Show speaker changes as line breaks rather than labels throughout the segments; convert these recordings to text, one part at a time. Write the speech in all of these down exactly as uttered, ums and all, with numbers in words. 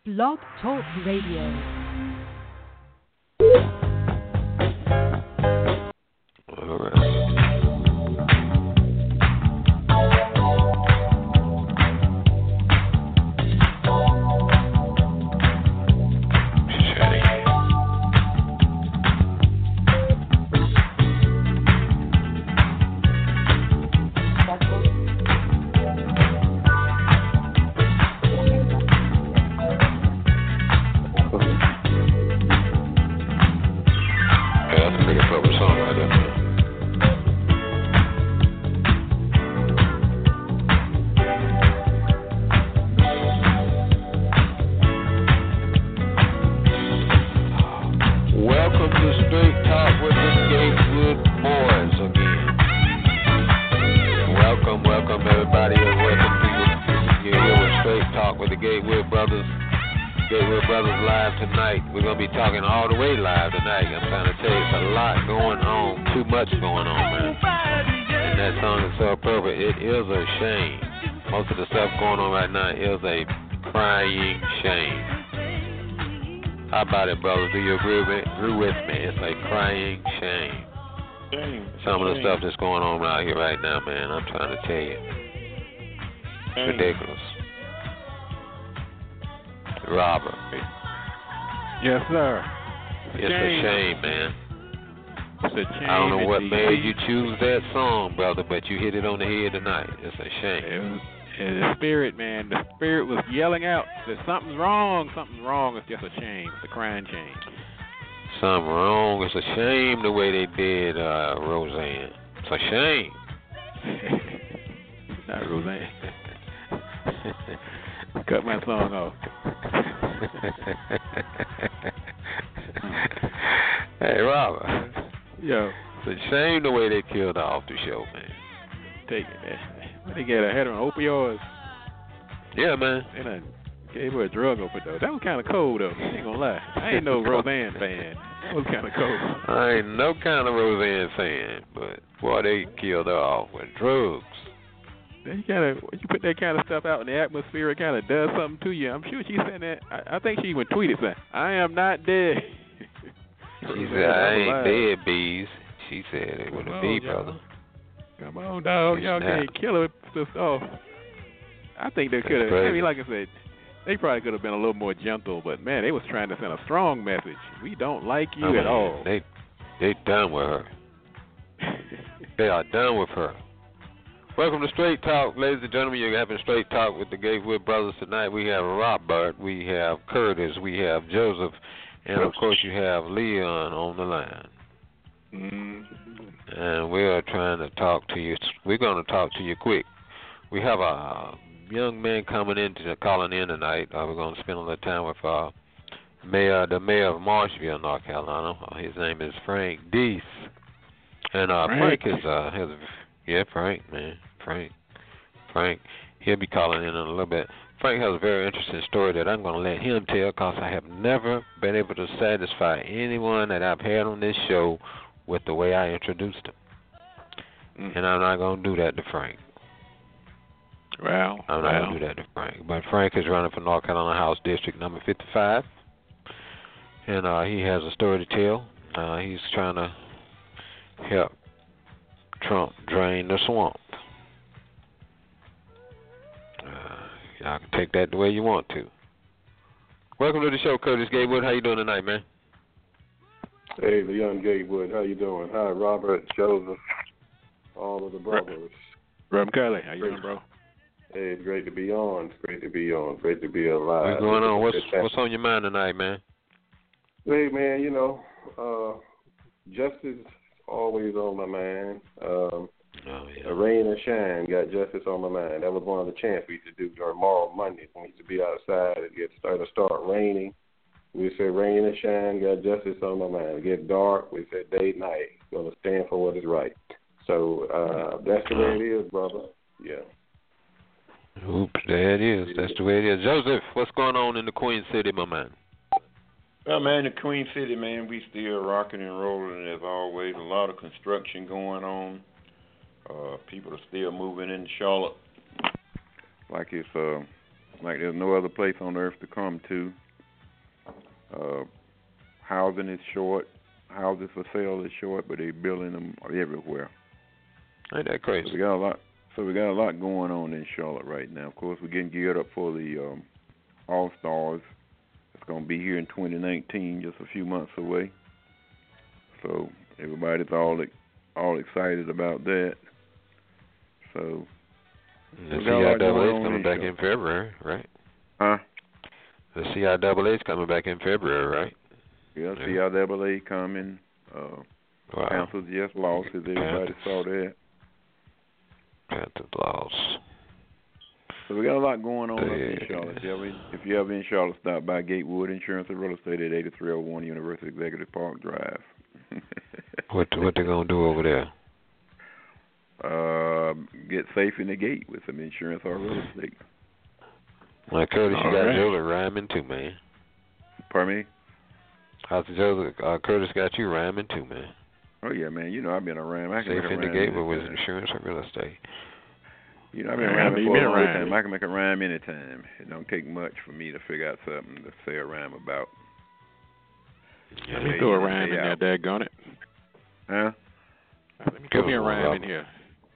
Blog Talk Radio.
All right. How about it, brothers? Do you agree with, agree with me? It's a crying shame.
Shame.
Some of the
shame.
stuff that's going on out here right now, man, I'm trying to tell you. It's ridiculous. Robert.
Yes, sir.
It's a shame, a shame man.
It's a shame.
I don't know what
indeed.
made you choose that song, brother, but you hit it on the head tonight. It's a shame.
It was, and the spirit, man, the spirit was yelling out that something's wrong, something's wrong. It's just a shame. It's a crying shame.
Something wrong. It's a shame the way they did uh, Roseanne. It's a shame.
Not Roseanne. Cut my song off.
Hey, Robert.
Yo.
It's a shame the way they killed her off the show, man.
Take it, man. They get her head on opioids.
Yeah, man.
They done gave her a drug overdose. That was kind of cold, though. I ain't gonna lie. I ain't no Roseanne fan. That was kind of cold.
I ain't no kind of Roseanne fan, but boy, they killed her off with drugs.
You kind of, you put that kind of stuff out in the atmosphere, it kind of does something to you. I'm sure she said that. I, I think she even tweeted that. I am not dead.
She said, I ain't dead, bees. She said it with a B, brother.
Come on, dog. Y'all can't kill her. Oh, I think they could have. I mean, like I said, they probably could have been a little more gentle, but man, they was trying to send a strong message. We don't like you
I mean,
at all.
They, they done with her. They are done with her. Welcome to Straight Talk, ladies and gentlemen. You're having Straight Talk with the Gatewood Brothers tonight. We have Robert, we have Curtis, we have Joseph, and of course you have Leon on the line.
Mm-hmm.
And we are trying to talk to you. We're going to talk to you quick. We have a young man coming in to calling in tonight. Uh, we're going to spend a little time with uh, mayor, the mayor of Marshville, North Carolina. Uh, his name is Frank Deese, and uh, Frank. Frank is uh, has yeah, Frank, man, Frank, Frank. He'll be calling in in a little bit. Frank has a very interesting story that I'm going to let him tell because I have never been able to satisfy anyone that I've had on this show with the way I introduced him. Mm. And I'm not going to do that to Frank.
Well,
I'm not
well.
going to do that to Frank. But Frank is running for North Carolina House District number fifty-five. And uh, he has a story to tell. Uh, he's trying to help Trump drain the swamp. Uh, y'all can take that the way you want to. Welcome to the show, Curtis Gatewood. How you doing tonight, man?
Hey, Leon Gatewood, how you doing? Hi, Robert, Joseph, all of the brothers.
Rob Curley, how you doing, bro?
Hey, it's great to be on. It's great to be on. Great to be alive.
What's going on? What's what's on your mind tonight, man?
Hey, man, you know, uh, justice always on my mind. Um,
oh, yeah.
Rain and shine, got justice on my mind. That was one of the chants we used to do during Moral Mondays when we used to be outside. It get started to start raining. We say rain and shine, got justice on my mind. It get dark, we say day and night. Gonna stand for what is right. So uh, that's the way it is, brother. Yeah.
Oops, there it is. That's the way it is. Joseph, what's going on in the Queen City, my man?
Well, man, the Queen City, man, we still rocking and rolling as always. A lot of construction going on. Uh, people are still moving into Charlotte like it's uh,
like there's no other place on earth to come to. Uh, housing is short. Houses for sale is short, but they're building them everywhere.
Ain't that crazy?
So we got a lot. So we got a lot going on in Charlotte right now. Of course, we're getting geared up for the um, All Stars. It's going to be here in twenty nineteen, just a few months away. So everybody's all all excited about that. So
the C I A A is coming back in February, right?
Huh?
The C I A A is coming back in February, right?
Yeah, yeah. C I A A coming. Uh,
wow.
Panthers just lost, as everybody saw that.
Panthers lost.
So we got a lot going on
yeah.
up in Charlotte. If you, ever, if you ever in Charlotte, stop by Gatewood Insurance and Real Estate at eighty-three oh one University Executive Park Drive.
what what they gonna do over there?
Uh, get safe in the gate with some insurance or real estate.
Well, Curtis, you
All
got
right.
Joseph rhyming too, man.
Pardon me?
How's Joseph? Uh, Curtis got you rhyming too, man.
Oh yeah, man. You know I've been around. I can
safe
make a
in the
rhyme
gate, but with
anytime.
insurance or real estate.
You know I've been
Man,
rhyming
you
for
been
a long
rhyming.
time. I can make a rhyme anytime. It don't take much for me to figure out something to say a rhyme about.
Yeah,
Let me
day
throw a
in and
rhyme
day
in there,
out.
daggone it.
Huh?
Let me throw me a rhyme in here.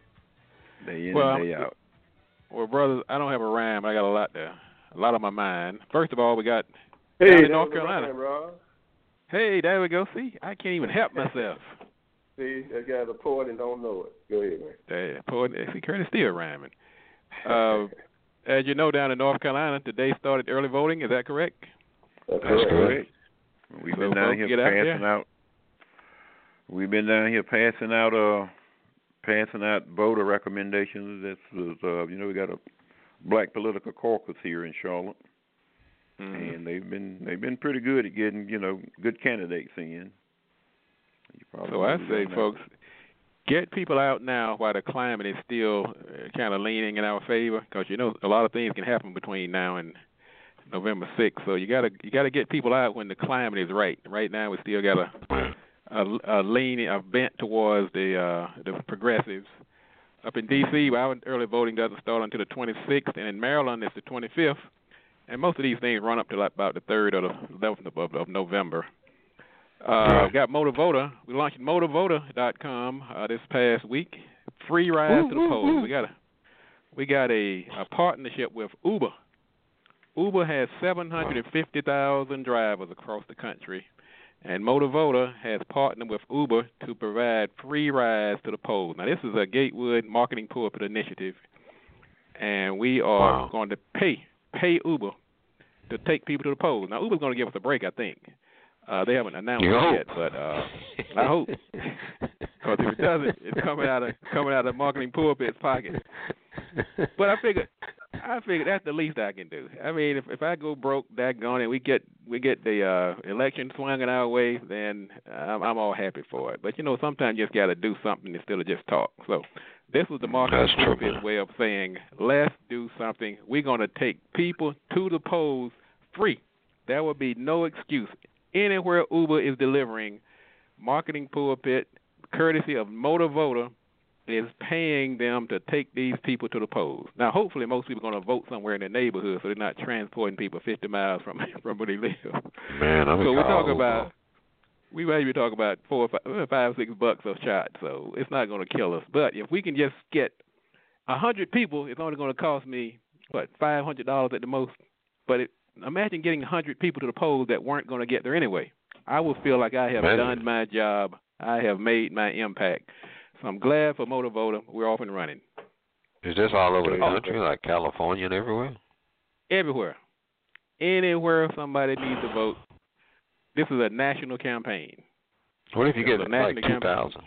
Day in
Well,
and day out.
Well, brothers, I don't have a rhyme. I got a lot there, a lot on my mind. First of all, we got
Hey,
down in
that
North
was a
Carolina.
rhyme, Rob.
Hey, there we go. See, I can't even help myself.
See, that guy's a poet and don't know it. Go ahead, man.
There, poet, see, Curtis still rhyming. Uh, as you know, down in North Carolina, today started early voting. Is that correct?
That's,
That's
correct.
correct.
We've
So
been down
folks,
here
get out
passing
there.
out. We've been down here passing out uh passing out voter recommendations. This was uh you know we got a black political caucus here in Charlotte,
Mm.
and they've been they've been pretty good at getting you know good candidates in. You probably
So I
know
say,
that.
folks, get people out now while the climate is still uh, kind of leaning in our favor, because you know a lot of things can happen between now and November sixth. So you gotta you gotta get people out when the climate is right. Right now we still got a a, a leaning a bent towards the uh, the progressives. Up in D C, our early voting doesn't start until the twenty-sixth, and in Maryland it's the twenty-fifth. And most of these things run up to like about the third or the eleventh of, of November. Uh, we got MotorVoter. We launched motor voter dot com uh, this past week. Free rides to the polls. We got a we got a, a partnership with Uber. Uber has seven hundred fifty thousand drivers across the country, and MotorVoter has partnered with Uber to provide free rides to the polls. Now, this is a Gatewood Marketing Pulpit initiative, and we are
Wow.
going to pay pay Uber to take people to the polls. Now, Uber's going to give us a break, I think. Uh, they haven't announced
You
it
hope.
yet, but uh, I hope. Because if it doesn't, it's coming out of coming out of Marketing Pulpit's pocket. But I figured, I figured that's the least I can do. I mean, if if I go broke, daggone it, we get we get the uh, election swinging our way, then I'm, I'm all happy for it. But you know, sometimes you just got to do something instead of just talk. So this was the Marketing
That's true,
Pulpit's
man.
way of saying, let's do something. We're going to take people to the polls free. There will be no excuse. Anywhere Uber is delivering, Marketing Pulpit, courtesy of MotorVoter, is paying them to take these people to the polls. Now, hopefully, most people are going to vote somewhere in their neighborhood, so they're not transporting people fifty miles from from where they live.
Man, I'm
So we talk
Uber.
about we maybe talk about four, or five, five, six bucks a shot. So it's not going to kill us. But if we can just get a hundred people, it's only going to cost me what five hundred dollars at the most. But it, imagine getting a hundred people to the polls that weren't going to get there anyway. I will feel like I have
Imagine.
done my job. I have made my impact. So I'm glad for MotorVoter. We're off and running.
Is this all over the
Oh.
country, like California and everywhere?
Everywhere. Anywhere somebody needs to vote. This is a national campaign.
What if you
It's
get
a
like
national
two thousand?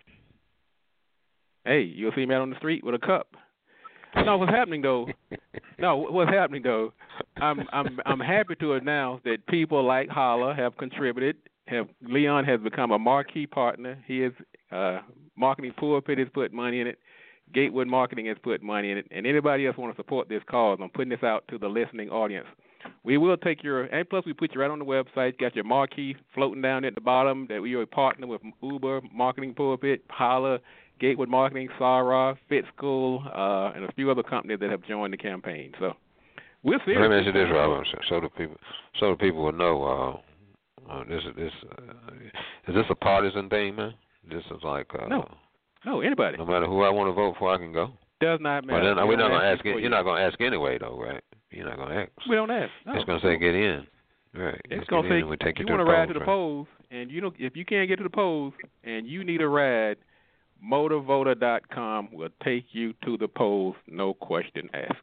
Hey, you'll see me out on the street with a cup. No, what's happening though? No, what's happening though? I'm I'm I'm happy to announce that people like Holla have contributed. Have Leon has become a marquee partner. He is uh, Marketing Pulpit has put money in it. Gatewood Marketing has put money in it. And anybody else want to support this cause, I'm putting this out to the listening audience. We will take your, and plus we put you right on the website. Got your marquee floating down at the bottom that we are a partner with Uber, Marketing Pulpit, Holla, Gatewood Marketing, Sarah, Fit School, uh, and a few other companies that have joined the campaign. So We'll see.
Let me ask you this, Robert, so the people, so the people will know. Uh, uh, this is this uh, is this a partisan thing, man? This is like uh,
no, no, anybody.
No matter who I want to vote for, I can go.
Does not matter.
But then, we're not going to ask.
You
you're not going to ask anyway, though, right? You're not going to ask.
We don't ask. No.
It's going to say get in. Right.
It's going to say
we take you,
you
to
want
to
ride
polls,
to the
right?
polls, and you don't. If you can't get to the polls, and you need a ride, motor voter dot com will take you to the polls, no question asked.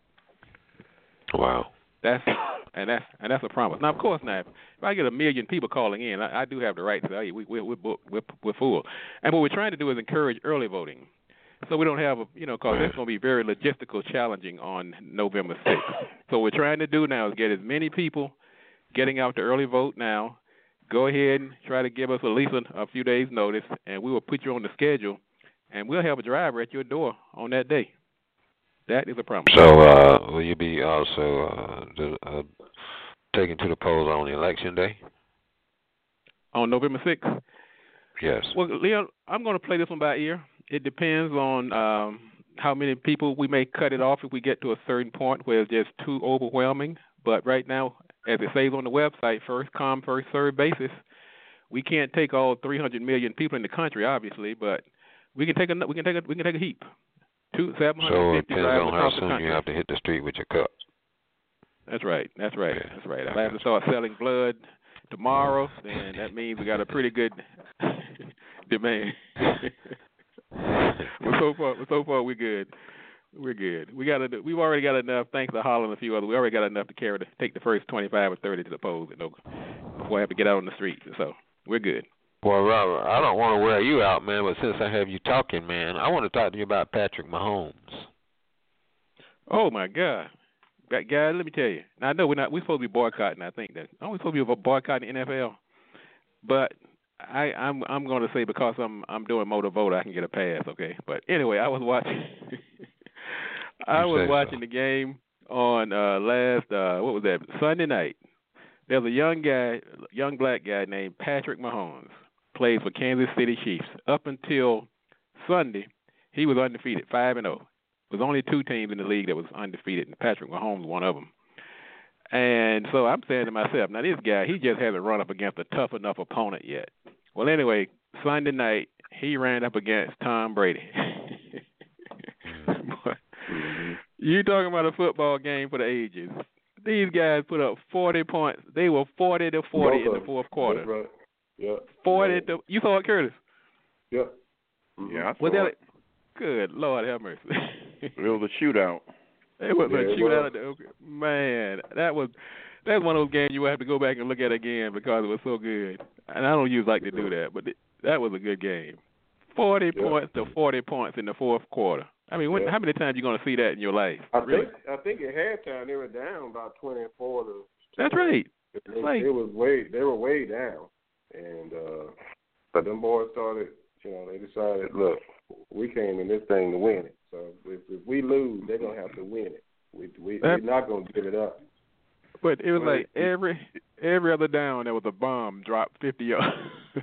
Wow.
That's and that's and that's a promise. Now, of course, now if I get a million people calling in, I, I do have the right to say, hey, we, we, we're we're we're full. And what we're trying to do is encourage early voting, so we don't have a you know because it's going to be very logistical challenging on November sixth. So what we're trying to do now is get as many people getting out to early vote now. Go ahead and try to give us at least a, a few days' notice, and we will put you on the schedule, and we'll have a driver at your door on that day. That is a promise.
So uh, will you be also uh, the, uh, taken to the polls on election day?
On November sixth?
Yes.
Well, Leon, I'm going to play this one by ear. It depends on um, how many people we may cut it off if we get to a certain point where it's just too overwhelming. But right now, as it says on the website, first come, first served basis, we can't take all three hundred million people in the country, obviously, but we can take a we can take a we can take a heap. Two seven hundred fifty.
So it depends on how soon
country.
you have to hit the street with your cup.
That's right. That's right.
Yeah.
That's right. If I have to start selling blood tomorrow, then that means we got a pretty good demand. But so far, so far we're good. We're good. We got a, we've already got enough. Thanks to Holland and a few others, we already got enough to carry to take the first twenty-five or thirty to the polls, you know, before I have to get out on the street. So we're good.
Well, Robert, I don't want to wear you out, man, but since I have you talking, man, I want to talk to you about Patrick Mahomes.
Oh my God, that guy! Let me tell you. Now I know we're not. We're supposed to be boycotting. I think that. Aren't we supposed to be boycotting the N F L? But I, I'm I'm going to say because I'm I'm doing motor vote, I can get a pass. Okay. But anyway, I was watching. I was watching
so.
the game on uh, last uh, what was that Sunday night. There's a young guy, young black guy named Patrick Mahomes, plays for Kansas City Chiefs. Up until Sunday, he was undefeated, five and zero. There's only two teams in the league that was undefeated, and Patrick Mahomes was one of them. And so I'm saying to myself, now this guy, he just hasn't run up against a tough enough opponent yet. Well, anyway, Sunday night, he ran up against Tom Brady.
Mm-hmm.
You talking about a football game for the ages. These guys put up forty points. They were forty to forty
Both
in the fourth
That's
quarter.
right. Yeah.
Forty
yeah.
to you saw it, Curtis?
Yeah. Mm-hmm.
Yeah, I
Was
saw
that
it.
good? Lord have mercy.
It was a shootout.
It was
Yeah,
a
it
shootout.
was.
Of the, okay. Man, that was that's one of those games you will have to go back and look at again because it was so good. And I don't usually like to do that, but it, that was a good game. Forty
Yeah.
points to forty points in the fourth quarter. I mean, when,
Yeah.
how many times you going to see that in your life?
I
really?
think I think at halftime they were down about twenty-four to.
That's right.
It,
like-
it was way they were way down, and uh, but them boys started. You know, they decided, look, we came in this thing to win it. So if, if we lose, they're gonna have to win it. We we we're not gonna give it up.
But it was
Well,
like every every other down there was a bomb dropped fifty yards.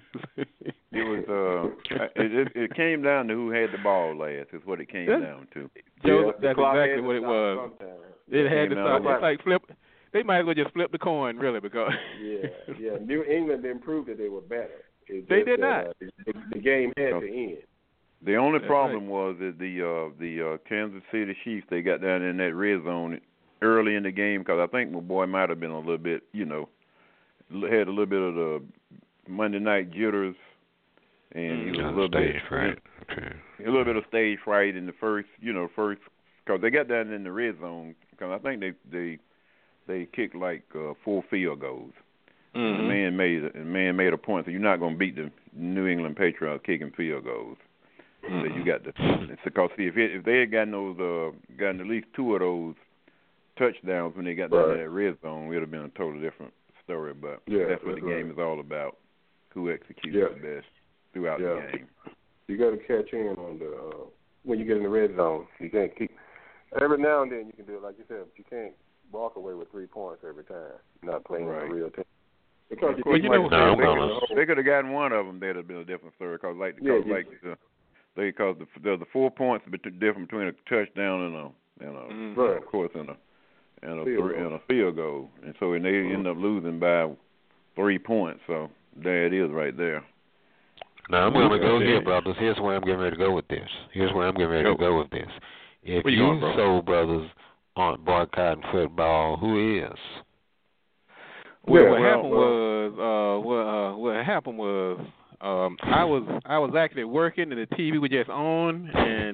It was uh, it, it it came down to who had the ball last. Is what it came
That's-
down to.
Joe,
Yeah, the
that's
clock
exactly
had to
what it
stop
was.
sometime.
It had to
Came
stop.
out.
It's like flip. They might as well just flip the coin, really, because
Yeah, yeah. New England didn't prove that they were better. It's
They
just
did
that,
not.
Uh, the, the game had to end.
The only
That's
problem was that the uh, the uh, Kansas City Chiefs, they got down in that red zone early in the game because I think my boy might have been a little bit, you know, had a little bit of the Monday night jitters, and he was a little
stage
bit
fright. Okay.
a little bit of stage fright in the first, you know, first because they got down in the red zone because I think they they they kicked like uh, four field goals.
mm-hmm.
The man made the man made a point, so you're not going to beat the New England Patriots kicking field goals.
Mm-hmm.
So you got the because see if it, if they had gotten those uh, gotten at least two of those touchdowns when they got down
Right.
to that red zone, it would have been a totally different story. But
Yeah,
that's what
that's
the game
right.
is all about: who executes
Yeah.
the best throughout
Yeah.
the game.
You got to catch in on the uh, when you get in the red zone. You can't keep every now and then you can do it like you said, but you can't walk away with three points every time. You're not playing
Right.
a real team. Because
Of
Well, you know-
like,
No, I'm
they,
gonna-
could, they could have gotten one of them. That'd have been a different story. Cause like, cause
Yeah, yeah.
like the, they because the the, the four points bet- different between a touchdown and a and a
Mhm.
Right.
of course and a and a
field
three,
goal.
and a field goal, and so and they end up losing by three points. So there it is, right there.
Now I'm going to go here, brothers. Here's where I'm getting ready to go with this. Here's where I'm getting ready to go with this. If
Where you
you
going,
soul brothers aren't boycotting football, who is?
Well,
Yeah,
what
well,
happened
well.
was, uh, what uh, what happened was, um, I was I was actually working and the T V was just on, and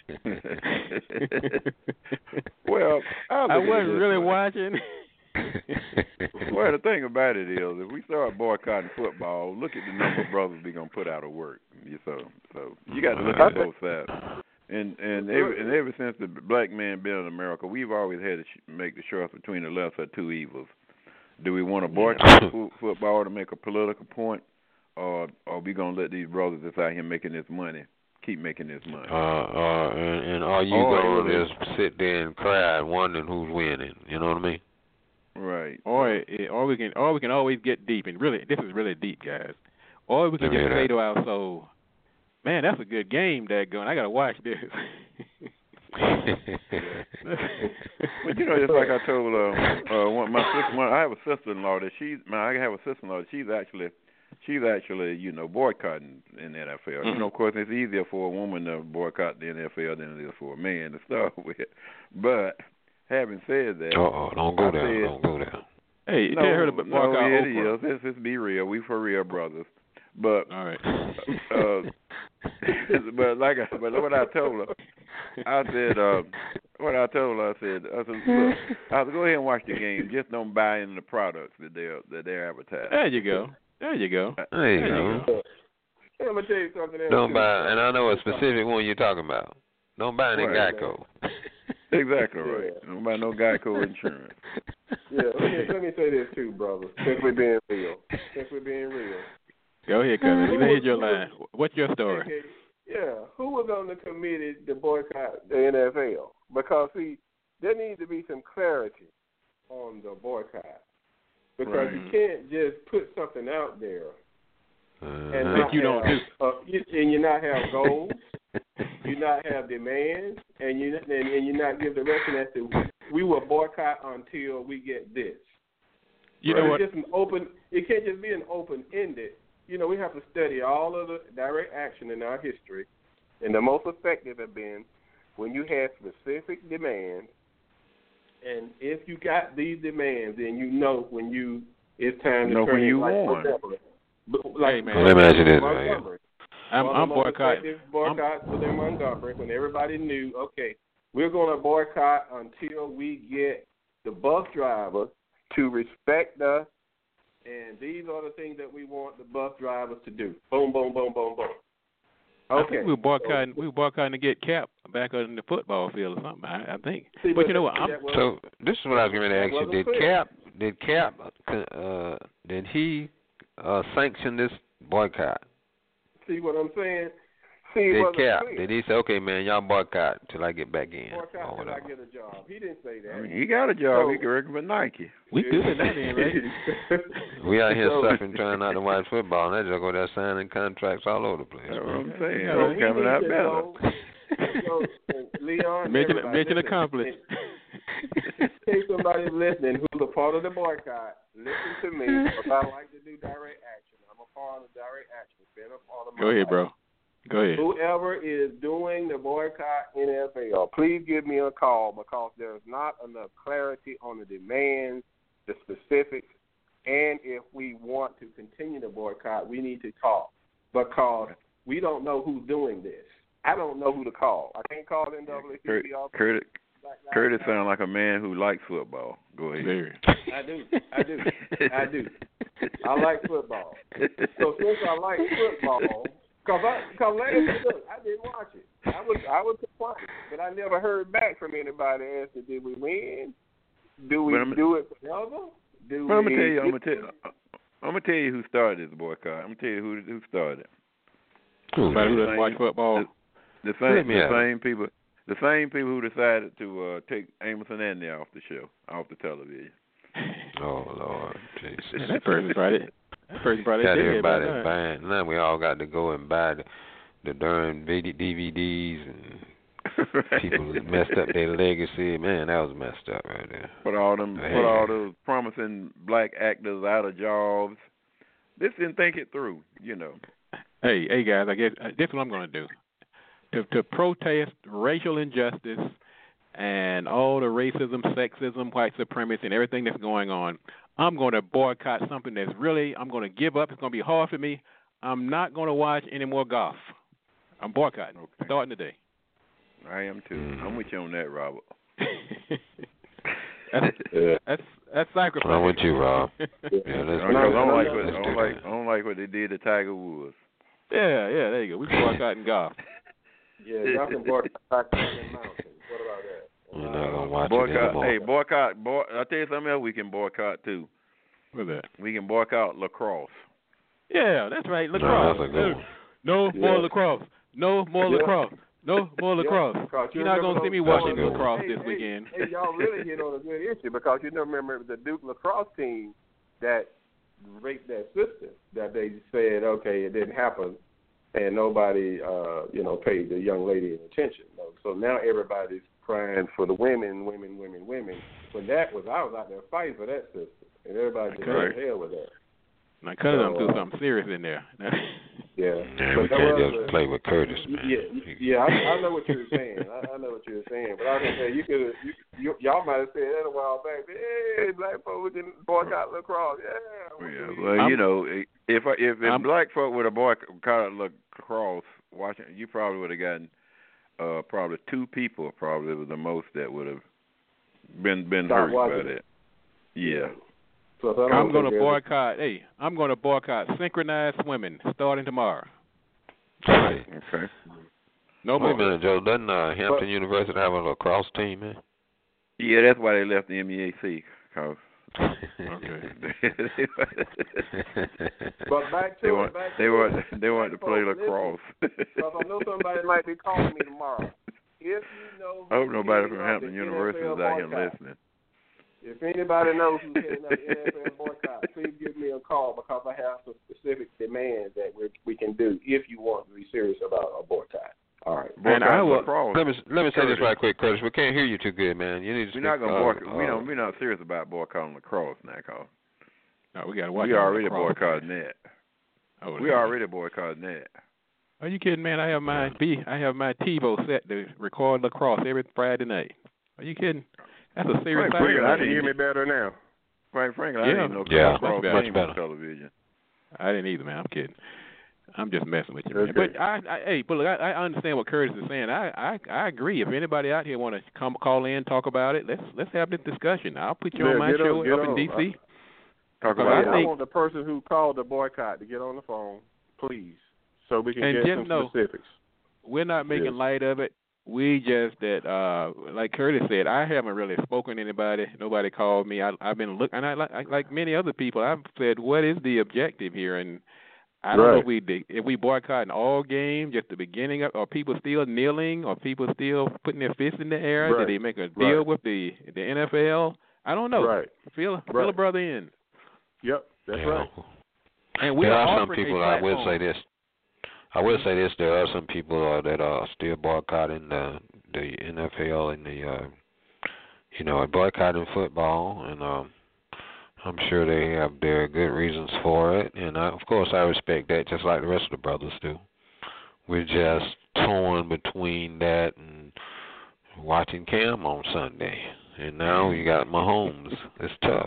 well, I'll
I
look at it
wasn't
this
really
way.
watching.
Well, the thing about it is, if we start boycotting football, look at the number of brothers we're gonna put out of work. You so so you got to look at both sides. And and ever and ever since the black man been in America, we've always had to sh- make the choice between the lesser of two evils. Do we want to boycott fo- football to make a political point, or are we gonna let these brothers that's out here making this money keep making this money?
Uh, uh, and, and all you
Or
going
it-
is sit there and cry, wondering who's winning. You know what I mean?
Right.
Or it, or we can or we can always get deep, and really this is really deep, guys. Or we can
Let me
just
hear
say
that.
to our soul, man, that's a good game, daggone. I gotta watch this.
But you know, just like I told uh, uh one, my sister, one, I have a sister-in-law that she's, my, I have a sister-in-law that she's actually, she's actually, you know, boycotting in the N F L.
Mm-hmm.
You know, of course, it's easier for a woman to boycott the N F L than it is for a man to start with. But having said that,
Uh-oh, don't go
I
there.
said-
don't go there.
Hey,
no,
tell her to
no,
mark out
it
Oprah.
is. Let's just be real. We for real brothers. But
All right.
uh, but like I, but what I told her, I said, uh, what I told her, I said, I said, look, I said, go ahead and watch the game. Just don't buy into the products that they're that they're advertising.
There you go. There you go.
There you
There
go.
you go.
Hey, I'm gonna tell you something else.
Don't
too.
buy, and I know a specific one you're talking about. Don't buy any
Right.
Geico.
Exactly right. Don't buy no Geico insurance.
Yeah, let me, let me say this too, brother. Since we're being real, since we're being real.
Go ahead, cousin. Let me hear your line. What's your story?
Okay, yeah, who was on the committee to boycott the N F L? Because see, there needs to be some clarity on the boycott. Because
Right.
you can't just put something out there
Uh-huh.
and
That
not
you don't
have,
do.
uh, you, and you not have goals, you not have demands, and you and, and you not give direction as to we will boycott until we get this.
You
Right.
know what?
It's just an open. It can't just be an open-ended. You know, we have to study all of the direct action in our history, and the most effective have been when you have specific demands, and if you got these demands, then you know when you it's time to
Know
turn
when
it
you
like,
won.
like
Hey, man.
Well, let me ask you this,
Montgomery.
I'm,
One
I'm
of the most
boycotting.
effective boycotts was in Montgomery when everybody knew, okay, we're going to boycott until we get the bus drivers to respect us, and these are the things that we want the bus drivers to do. Boom, boom, boom, boom, boom.
I
Okay.
think we were boycotting. We were boycotting to get Cap back on the football field or something. I, I think.
See,
but you know what? I'm,
that was-
So this is what I was going to ask you.
That
Did
wasn't clear.
Cap? Did Cap? Uh, did he uh, sanction this boycott?
see what I'm saying? See, it
Did
wasn't
Cap?
clear.
Did he say, okay, man, y'all boycott till I get back in
Boycott
or
till I
whatever?
get a job. He didn't say that.
I mean, he got a job.
So-
he can work for Nike.
we good at that end, right?
We out here
So-
suffering trying not to watch football, and they just go there signing contracts all over the place.
That's what I'm saying.
Yeah,
So
It's
we
coming
need
out
to
better.
know- so, and Leon,
Mission,
everybody,
mission
listen.
accomplished.
In case somebody's listening who's a part of the boycott, listen to me. If I like to do direct action, I'm a part of direct action. Been a part of my
Go ahead,
life.
bro. Go ahead.
Whoever is doing the boycott N F L, please give me a call because there's not enough clarity on the demands, the specifics, and if we want to continue the boycott, we need to talk because we don't know who's doing this. I don't know who to call. I can't call N double A C P off.
Curtis, Curtis sounds like a man who likes football. Go ahead.
Very.
I do. I do. I do. I like football. So since I like football, because I, cause last year, look, I didn't watch it. I was I was surprised, but I never heard back from anybody asking, did we win? Do we do it forever? Do
Well, I'm
we?
gonna tell you. I'm gonna tell. I'm gonna tell you who started this boycott. I'm gonna tell you who who started.
Somebody who doesn't watch football.
The
Let
same
me
the
have
same people. The same people who decided to uh, take Amos and Andy off the show, off the television.
Oh Lord, Jesus!
Man, that person probably that person probably
Got
dead
everybody
by now.
buying. Now we all got to go and buy the, the darn D V Ds and Right. People messed up their legacy. Man, that was messed up right there.
Put all them,
Man.
put all those promising black actors out of jobs. This didn't think it through, you know.
Hey, hey guys, I guess uh, this is what I'm going to do. To to protest racial injustice and all the racism, sexism, white supremacy, and everything that's going on, I'm going to boycott something that's really, I'm going to give up. It's going to be hard for me. I'm not going to watch any more golf. I'm boycotting,
okay.
starting today.
I am too.
Mm.
I'm with you on that, Robert.
that's,
yeah.
that's that's sacrifice.
I'm with you, Rob.
Yeah,
let's,
I don't,
let's,
I don't like what I
let's
don't
do
like.
that.
I don't like what they did to Tiger Woods.
Yeah, yeah, there you go. We boycotting golf.
Yeah, y'all can boycott Canyon Mountain. What about that?
We're not gonna watch it
Boycott.
anymore.
Hey, boycott. Boy, I'll tell you something else. We can boycott too.
What's that?
We can boycott lacrosse.
Yeah, that's right.
No,
Lacrosse.
that's a good one.
No
Yeah.
more lacrosse. No more
Yeah.
lacrosse. No more lacrosse.
Yeah,
You're not going to see me watching
those-
lacrosse
hey,
this
hey,
weekend.
Hey, y'all really hit on a good issue because you know, remember the Duke lacrosse team that raped that sister that they said, okay, it didn't happen, and nobody, uh, you know, paid the young lady any attention. So now everybody's crying for the women, women, women, women. When that was, I was out there fighting for that sister, and everybody just
Okay.
went hell with that.
Now, cut it
So,
up, do
uh,
something serious in there.
Yeah,
Yeah,
but
we
there
can't
was
just
a-
play with Curtis, man.
Yeah, yeah, I, I know what you were saying. I, I know what you were saying, but I was gonna say you could, you, you, y'all might have said that a while back. Hey, black folks didn't boycott lacrosse. Yeah,
Yeah,
we-
well,
I'm-
you know, if I- if, if
I'm-
black folk would have boycotted lacrosse, watching, you probably would have gotten uh, probably two people, probably was the most that would have been been
Stop
hurt by
watching
that. Yeah.
So if I don't
I'm going to
think there's-
boycott. Hey, I'm going to boycott synchronized swimming starting tomorrow.
Hey,
Okay.
No
wait a
more.
minute, Joe. Doesn't uh, Hampton
But-
University have a lacrosse team, man?
Yeah, that's why they left the M E A C. Cause
But back to
they
it,
want
back
they
to
want
it.
they want to
Black
play
folks,
lacrosse.
listen, 'cause I know somebody might be calling me tomorrow. If you know,
I hope nobody
who's
from
heading up
Hampton
the
University
N F
is
L
out here
boycott,
listening.
If anybody knows who's heading up the N F L boycott, please give me a call because I have some specific demands that we we can do if you want to be serious about a boycott. All right.
And
Boycott
I will-
lacrosse.
Let me let me say this
Curtis.
right quick, Curtis. We can't hear you too good, man. You need to.
We're not
speak,
gonna
uh,
boycott. we
uh,
don't. We're not serious about boycotting lacrosse now, cause
No, we got to watch
we
out
already
lacrosse.
boycotting that.
Oh,
We already boycotting that.
Are you kidding, man? I have my B. I have my TiVo set to record lacrosse every Friday night. Are you kidding? That's a serious
Right,
sacrifice.
I didn't hear
me better now.
Quite frankly, I
Yeah.
didn't even know
Yeah.
lacrosse
Much
came
better.
on television.
I didn't either, man. I'm kidding. I'm just messing with you, man.
Okay.
But I, I, hey, but look, I, I understand what Curtis is saying. I, I, I agree. If anybody out here want to come call in, talk about it, let's let's have this discussion. I'll put you
Yeah,
on my
get on-
show
get
up
on.
in D C.
Talk
Because
about
I
Yeah, I
think-
want the person who called the boycott to get on the phone, please, so we can
And
get
just
some
know-
specifics.
We're not making
Yes.
light of it. We just that, uh, like Curtis said, I haven't really spoken to anybody. Nobody called me. I, I've been looking, and I like like many other people. I've said, what is the objective here? And I don't know
Right.
if we de- if we boycott all games, just the beginning of, are people still kneeling? Are people still putting their fists in the air?
Right.
Did they make a deal
Right.
with the the N F L? I don't know.
Right.
Feel feel
Right.
a brother in.
Yep, that's
you
right.
know.
And we
There
are
are some
offering a
people. I will
platform.
say this. I will say this. There are some people uh, that are still boycotting the the N F L and the uh, you know boycotting football, and um, I'm sure they have their good reasons for it. And I, of course, I respect that, just like the rest of the brothers do. We're just torn between that and watching Cam on Sunday, and now you got Mahomes. It's tough.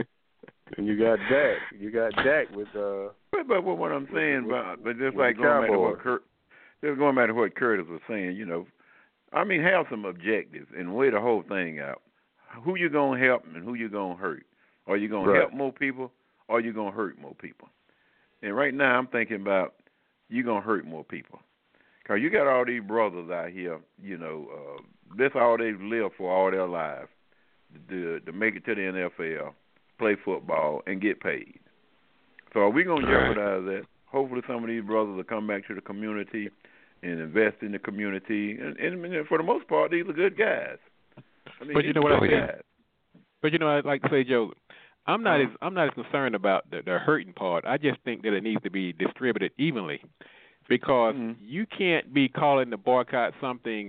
And you got Dak. You got Dak with uh.
But but what, what I'm saying,
with-
but but just
with
like
the
going back to what
Cowboys.
Kurt, just going back to what Curtis was saying, you know, I mean, have some objectives and weigh the whole thing out. Who you gonna help and who you gonna hurt? Are you gonna
Right.
help more people or are you gonna hurt more people? And right now, I'm thinking about you gonna hurt more people, cause you got all these brothers out here, you know, uh, that's all they've lived for all their lives, to to make it to the N F L, play football, and get paid. So are we going to
Right.
jeopardize that? Hopefully some of these brothers will come back to the community and invest in the community. And, and, and for the most part, these are good guys. I mean,
But you
these
know what
are
I
good
think?
guys.
But you know, I'd like to say, Joe, I'm not
Uh-huh.
as I'm not as concerned about the, the hurting part. I just think that it needs to be distributed evenly, because
Mhm.
you can't be calling to boycott something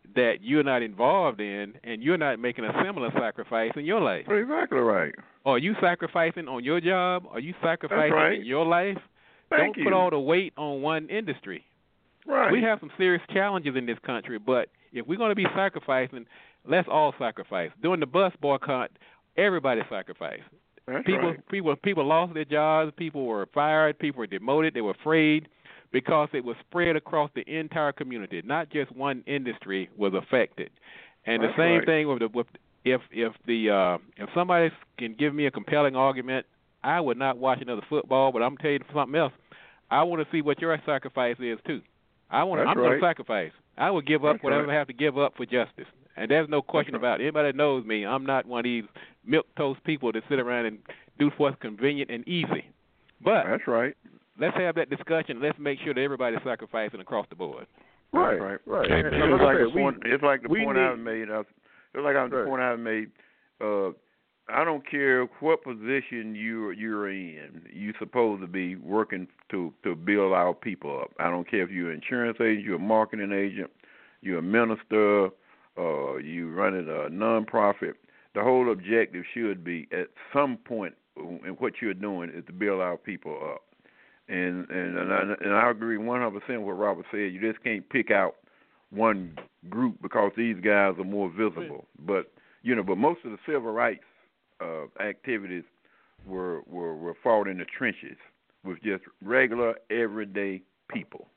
that you're not involved in, and you're not making a similar sacrifice in your life.
Exactly right.
Are you sacrificing on your job? Are you sacrificing
right.
in your life?
Thank
Don't
you.
put all the weight on one industry.
Right.
We have some serious challenges in this country, but if we're going to be sacrificing, let's all sacrifice. During the bus boycott, everybody sacrificed.
That's
people,
right.
people, people lost their jobs. People were fired. People were demoted. They were afraid because it was spread across the entire community. Not just one industry was affected. And
That's
the same
right.
thing with the with if if the uh, if somebody can give me a compelling argument, I would not watch another football. But I'm telling you something else. I want to see what your sacrifice is too. I want.
That's
I'm
right.
going to sacrifice. I will give up
That's
whatever
right.
I have to give up for justice. And there's no question
That's right.
about it. Anybody that knows me, I'm not one of these milquetoast people that sit around and do what's convenient and easy. But
That's right.
let's have that discussion. Let's make sure that everybody's sacrificing across the board.
Right,
right.
right.
Amen.
And
It's
like I
like,
said,
the point,
we,
it's like the
we
point
need,
I made. I, it's like I, the
Right.
point I made. Uh, I don't care what position you you're in. You're supposed to be working to to build our people up. I don't care if you're an insurance agent, you're a marketing agent, you're a minister, uh, you running a nonprofit. The whole objective should be at some point in what you're doing is to build our people up. And and and I, and I agree one hundred percent with what Robert said. You just can't pick out one group because these guys are more visible. But you know, but most of the civil rights uh, activities were, were were fought in the trenches with just regular everyday people.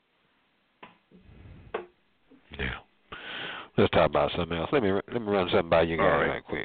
Yeah. Let's talk about something else. Let me let me run something by you guys
All right.
right quick.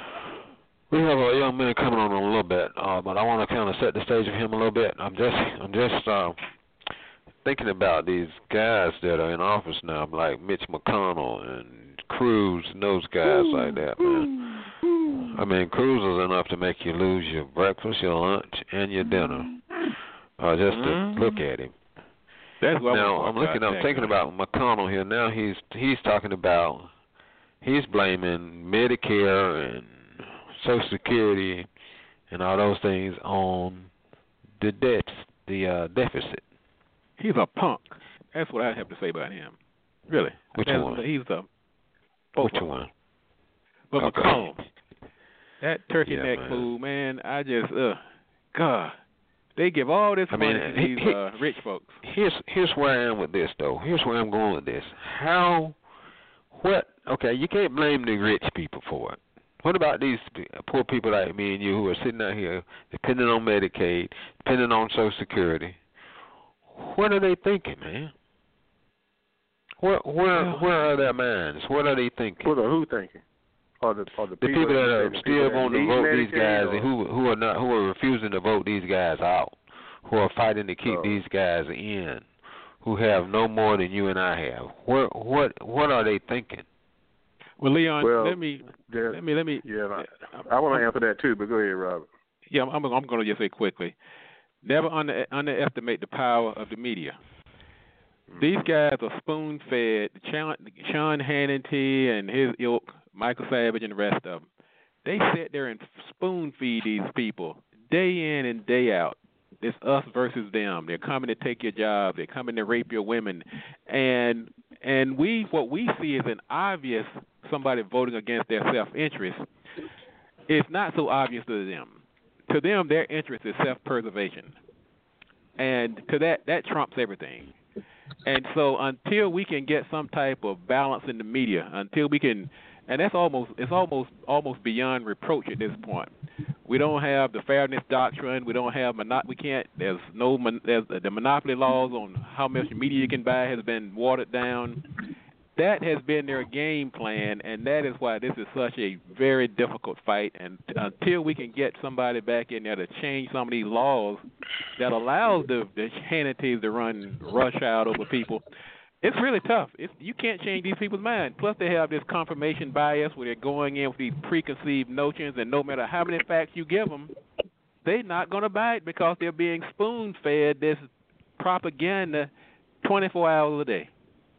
We have a young man coming on in a little bit, uh, but I want to kind of set the stage of him a little bit. I'm just I'm just uh, thinking about these guys that are in office now, like Mitch McConnell and Cruz and those guys ooh, like that, man. Ooh. I mean, Cruz is enough to make you lose your breakfast, your lunch, and your dinner, uh, just
mm-hmm.
to look at him.
That's what
now I'm looking. I'm thinking about McConnell here. Now he's he's talking about he's blaming Medicare and Social Security and all those things on the debt, the uh, deficit.
He's a punk. That's what I have to say about him. Really.
Which
That's,
one?
He's the
Which one?
But
okay.
McConnell, that turkey
yeah,
neck
man.
fool, man. I just, uh, God, they give all this
I
money
mean,
to
he,
these
he,
uh, rich folks.
Here's here's where I am with this, though. Here's where I'm going with this. How? What? Okay, you can't blame the rich people for it. What about these poor people like me and you who are sitting out here depending on Medicaid, depending on Social Security? What are they thinking, man? Where where
yeah.
where are their minds? What are they thinking?
What are who thinking? Are the are the,
the people,
people
that are
the
still
people
going
that
to vote
Medicaid
these guys
or?
and who who are not who are refusing to vote these guys out, who are fighting to keep
oh.
these guys in, who have no more than you and I have. What what what are they thinking?
Well, Leon,
well,
let me let me let me.
Yeah, I, I want to answer that too, but go ahead, Robert.
Yeah, I'm I'm going to just say quickly. Never under, underestimate the power of the media. These guys are spoon-fed. Sean, Sean Hannity and his ilk, Michael Savage and the rest of them, they sit there and spoon-feed these people day in and day out. It's us versus them. They're coming to take your job. They're coming to rape your women. And and we what we see is an obvious somebody voting against their self-interest. It's not so obvious to them. To them, their interest is self-preservation. And to that, that trumps everything. And so until we can get some type of balance in the media, until we can, and that's almost, it's almost almost beyond reproach at this point. We don't have the fairness doctrine. We don't have, mono- we can't, there's no, there's the monopoly laws on how much media you can buy has been watered down. That has been their game plan, and that is why this is such a very difficult fight. And t- until we can get somebody back in there to change some of these laws that allows the, the Hannities to run rush out over people, it's really tough. It's, you can't change these people's minds. Plus, they have this confirmation bias where they're going in with these preconceived notions, and no matter how many facts you give them, they're not going to buy it because they're being spoon-fed this propaganda twenty-four hours a day.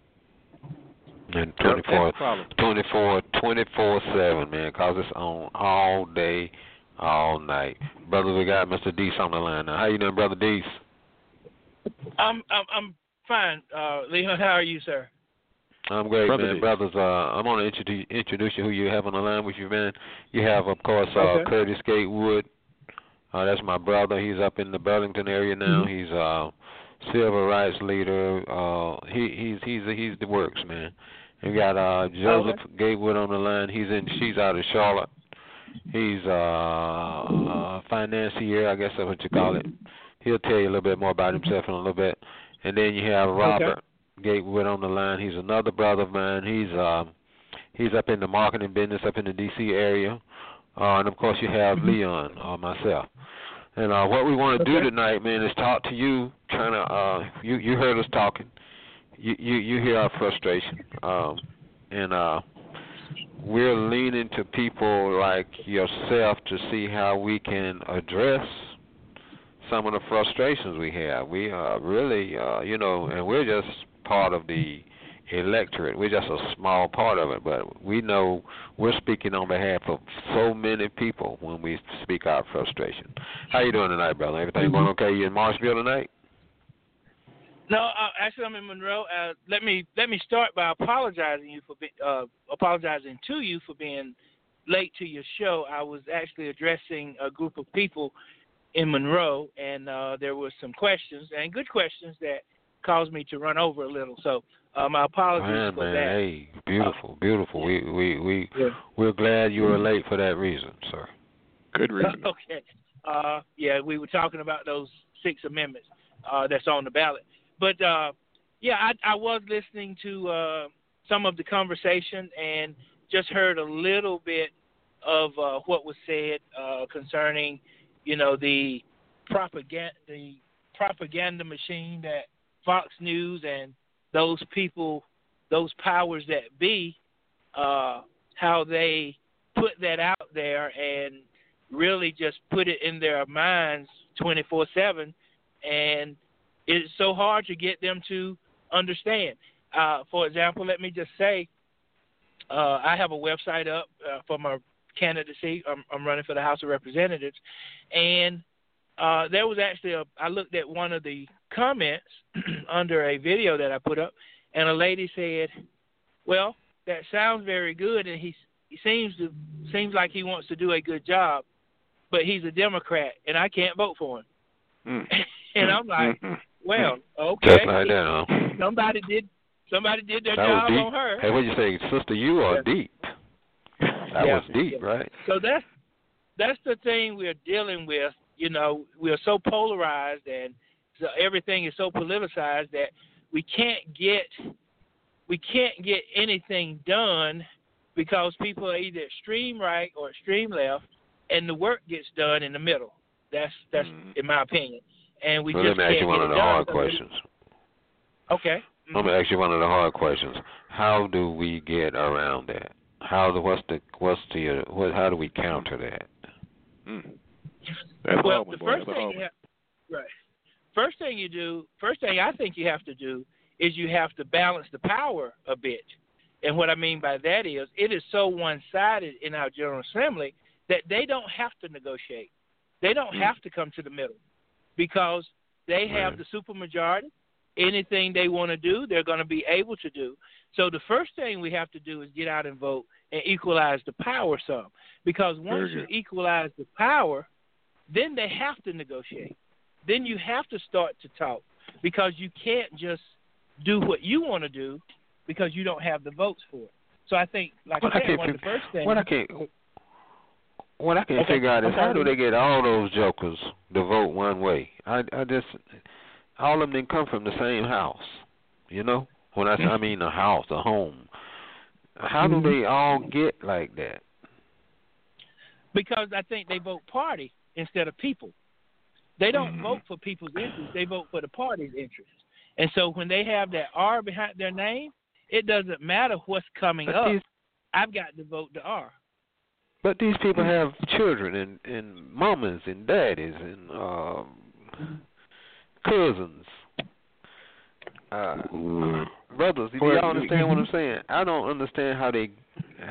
And twenty-four, twenty-four, twenty-four seven, man, because it's on all day, all night. Brother, we got Mister Deese on the line now. How you doing, Brother Deese?
I'm I'm, I'm fine. Uh, Leon, how are you, sir?
I'm great,
Brother
man.
D.
Brothers, uh, I'm going to introduce, introduce you who you have on the line with you, man. You have, of course, uh,
okay.
Curtis Gatewood. Uh, that's my brother. He's up in the Burlington area now.
Mm-hmm.
He's a uh, civil rights leader. Uh, he, he's he's he's the works, man. We got uh, Joseph
okay.
Gatewood on the line. He's in. She's out of Charlotte. He's uh, a financier, I guess that's what you call it. He'll tell you a little bit more about himself in a little bit. And then you have Robert okay. Gatewood on the line. He's another brother of mine. He's uh, he's up in the marketing business up in the D C area. Uh, and, of course, you have Leon, uh, myself. And uh, what we want to
okay.
do tonight, man, is talk to you, trying to, uh, you, you heard us talking. You, you, you hear our frustration. Um, and uh, we're leaning to people like yourself to see how we can address some of the frustrations we have. We are really, uh, you know, and we're just part of the electorate. We're just a small part of it, but we know we're speaking on behalf of so many people when we speak our frustration. How you doing tonight, brother? Everything going okay? You in Marshville tonight?
No, uh, actually, I'm in Monroe. Uh, let me let me start by apologizing you for be, uh, apologizing to you for being late to your show. I was actually addressing a group of people in Monroe, and uh, there were some questions and good questions that caused me to run over a little. So uh, my apologies
man,
for
man,
that.
Hey, beautiful, beautiful. We we we
yeah.
we're glad you were late for that reason, sir.
Good reason.
Okay. Uh, yeah, we were talking about those six amendments uh, that's on the ballot. But, uh, yeah, I, I was listening to uh, some of the conversation and just heard a little bit of uh, what was said uh, concerning, you know, the propaganda, the propaganda machine that Fox News and those people, those powers that be, uh, how they put that out there and really just put it in their minds twenty-four seven, and it's so hard to get them to understand. Uh, for example, let me just say, uh, I have a website up uh, for my candidacy. I'm, I'm running for the House of Representatives, and uh, there was actually a, I looked at one of the comments under a video that I put up, and a lady said, well, that sounds very good, and he, he seems to seems like he wants to do a good job, but he's a Democrat, and I can't vote for him. Mm. And I'm like, well, okay.
Just like that, huh?
Somebody did somebody did their
that
job
was deep.
on her.
Hey, what you say, sister, you are
yeah.
deep. That
yeah.
was deep,
yeah.
right?
So that's that's the thing we're dealing with. You know, we're so polarized and so everything is so politicized that we can't get we can't get anything done because people are either extreme right or extreme left, and the work gets done in the middle. That's that's mm. in my opinion. And we
well,
just
let me ask
can't
you one
get
of the
it
hard
done.
questions.
Okay. Mm-hmm.
Let me ask you one of the hard questions. How do we get around that? How the what's the what's the uh, what? How do we counter that?
Mm. That's
well,
hard,
the
boy.
first
That's
thing you have, right. First thing you do, first thing I think you have to do is you have to balance the power a bit. And what I mean by that is it is so one-sided in our General Assembly that they don't have to negotiate. They don't mm. have to come to the middle because they have right. the supermajority. Anything they want to do, they're going to be able to do. So the first thing we have to do is get out and vote and equalize the power some. Because once you equalize the power, then they have to negotiate. Then you have to start to talk because you can't just do what you want to do because you don't have the votes for it. So I think, like
what
I said,
I
one of the first things.
What I can't, what I can't
okay.
figure out is
okay.
how do they get all those jokers to vote one way? I, I just, all of them didn't come from the same house, you know? When I, I mean a house, a home. How do they all get like that?
Because I think they vote party instead of people. They don't
mm-hmm.
vote for people's interests. They vote for the party's interests. And so when they have that R behind their name, it doesn't matter what's coming
but
up.
These,
I've got to vote the R.
But these people have children and, and mamas and daddies and uh, cousins. Uh, mm. Brothers, do y'all understand what I'm saying? I don't understand how they...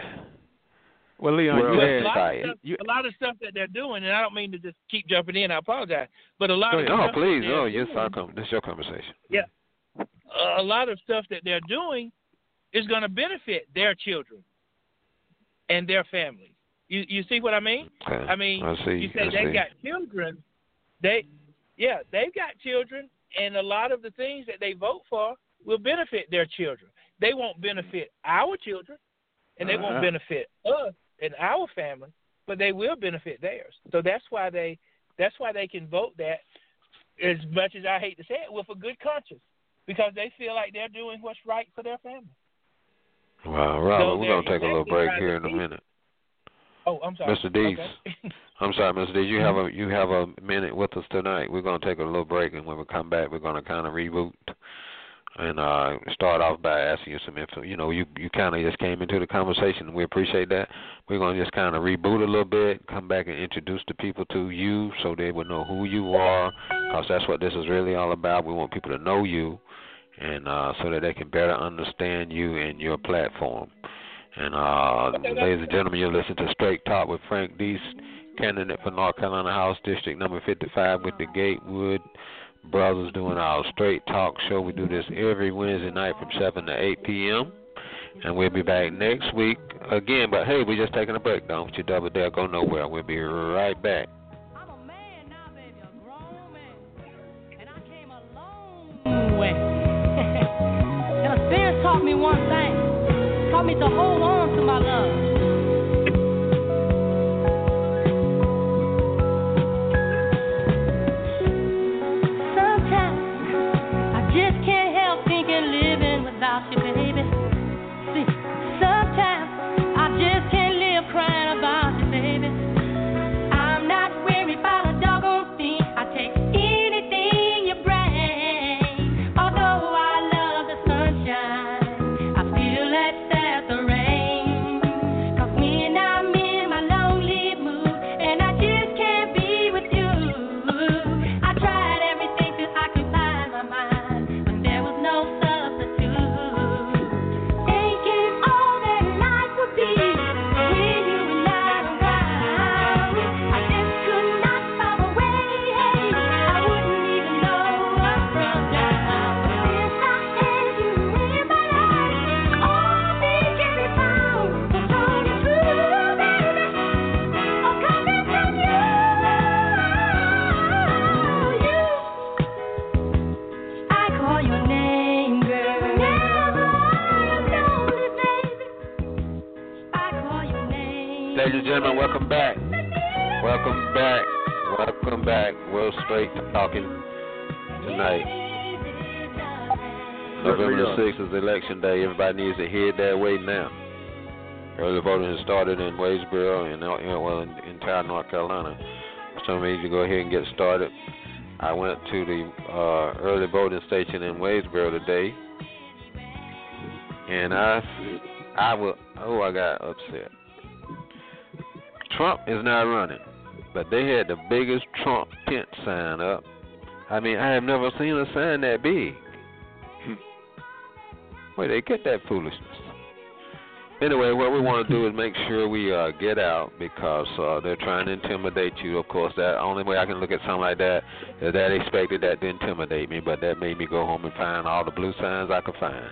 Well, Leon,
well,
you
a,
had,
lot of stuff, a lot of stuff that they're doing, and I don't mean to just keep jumping in, I apologize, but a lot of
oh,
stuff
please,
that
oh,
yes,
our com- this is your conversation.
Yeah. A lot of stuff that they're doing is going to benefit their children and their families. You you see what I mean?
Okay.
I mean,
I see.
you say
I
they've
see.
got children. They, yeah, they've got children, and a lot of the things that they vote for will benefit their children. They won't benefit our children, and they
Uh-huh.
won't benefit us and our family, but they will benefit theirs. So that's why they that's why they can vote that, as much as I hate to say it, with a good conscience, because they feel like they're doing what's right for their family.
Well, Robert,
So
we're going to
they're
take a little
exactly
break
right
here in
to
a
be.
minute.
Oh, I'm sorry.
Mister Dees.
Okay.
I'm sorry, Mister Dees. You have a you have a minute with us tonight. We're going to take a little break, and when we come back, we're going to kind of reboot and uh, start off by asking you some info. You know, you you kind of just came into the conversation, and we appreciate that. We're going to just kind of reboot a little bit, come back and introduce the people to you so they will know who you are, because that's what this is really all about. We want people to know you, and uh, so that they can better understand you and your platform. And, uh, ladies and gentlemen, you're listening to Straight Talk with Frank Dees, candidate for North Carolina House District number fifty-five with the Gatewood Brothers, doing our Straight Talk show. We do this every Wednesday night from seven to eight p.m. And we'll be back next week again. But, hey, we're just taking a break. Don't you double dare go nowhere. We'll be right back.
I'm a man now, baby, a grown man. And I came a long way. And experience taught me one thing. Taught me to hold on to my love. Sometimes I just can't help thinking living without you, baby. See, sometimes I just can't live crying about you, baby. I'm not worried about a doggone thing. I take anything you bring. Although I love the sunshine, I feel that the rain. 'Cause when I'm in my lonely mood and I just can't be with you, I tried everything till I could find my mind, but there was no substitute. Thinking all that life would be when you were not around. I just could not find a way. I wouldn't even know up from down. But since I had you in my life, all things can be found. So told you true, baby. Oh, coming from you, you. I call your name, girl. Whenever I'm lonely, baby. I call your name.
Ladies and gentlemen, welcome back. Welcome back. Welcome back. We're Straight Talking tonight. November the sixth is election day. Everybody needs to head that way now. Early voting has started in Wadesboro and uh, well, in entire North Carolina. Some of you to go ahead and get started. I went to the uh, early voting station in Wadesboro today, and I, I will. Oh, I got upset. Trump is not running, but they had the biggest Trump tent sign up. I mean, I have never seen a sign that big. Where they get that foolishness? Anyway, what we want to do is make sure we uh, get out because uh, they're trying to intimidate you. Of course, that only way I can look at something like that is that they expected that to intimidate me, but that made me go home and find all the blue signs I could find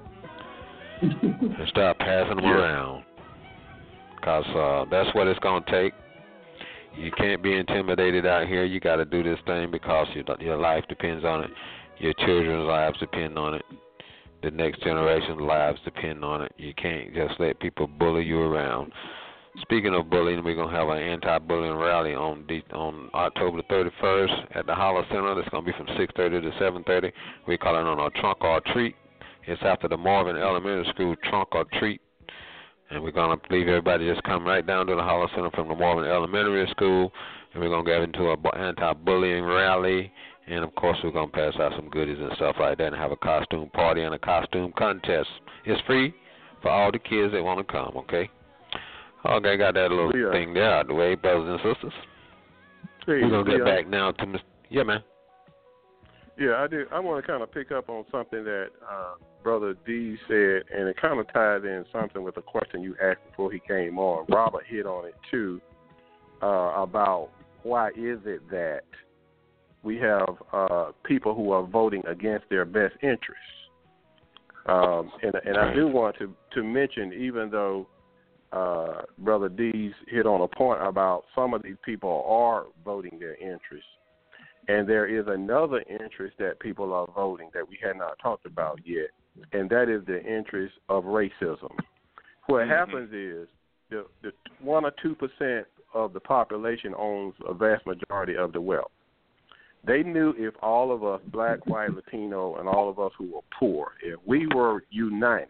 and start passing them
Yeah.
around because uh, that's what it's going to take. You can't be intimidated out here. You got to do this thing because your, your life depends on it. Your children's lives depend on it. The next generation's lives depend on it. You can't just let people bully you around. Speaking of bullying, we're going to have an anti-bullying rally on the, on October thirty-first at the Holler Center. That's going to be from six thirty to seven thirty. We're calling on a trunk or treat. It's after the Marvin Elementary School trunk or treat. And we're going to leave everybody just come right down to the Holler Center from the Marvin Elementary School. And we're going to get into an anti-bullying rally. And, of course, we're going to pass out some goodies and stuff like that and have a costume party and a costume contest. It's free for all the kids that want to come, okay? Okay, got that little
Yeah.
thing there out of the way, brothers and sisters.
Hey,
We're going to get
yeah.
back now to Mister Yeah, man.
Yeah, I do. I want to kind of pick up on something that uh, Brother D said, and it kind of ties in something with a question you asked before he came on. Robert hit on it, too, uh, about why is it that we have uh, people who are voting against their best interests. Um, and and I do want to, to mention, even though uh, Brother D's hit on a point about some of these people are voting their interest, and there is another interest that people are voting that we had not talked about yet, and that is the interest of racism. What mm-hmm. happens is the, the one or two percent of the population owns a vast majority of the wealth. They knew if all of us, black, white, Latino, and all of us who were poor, if we were united,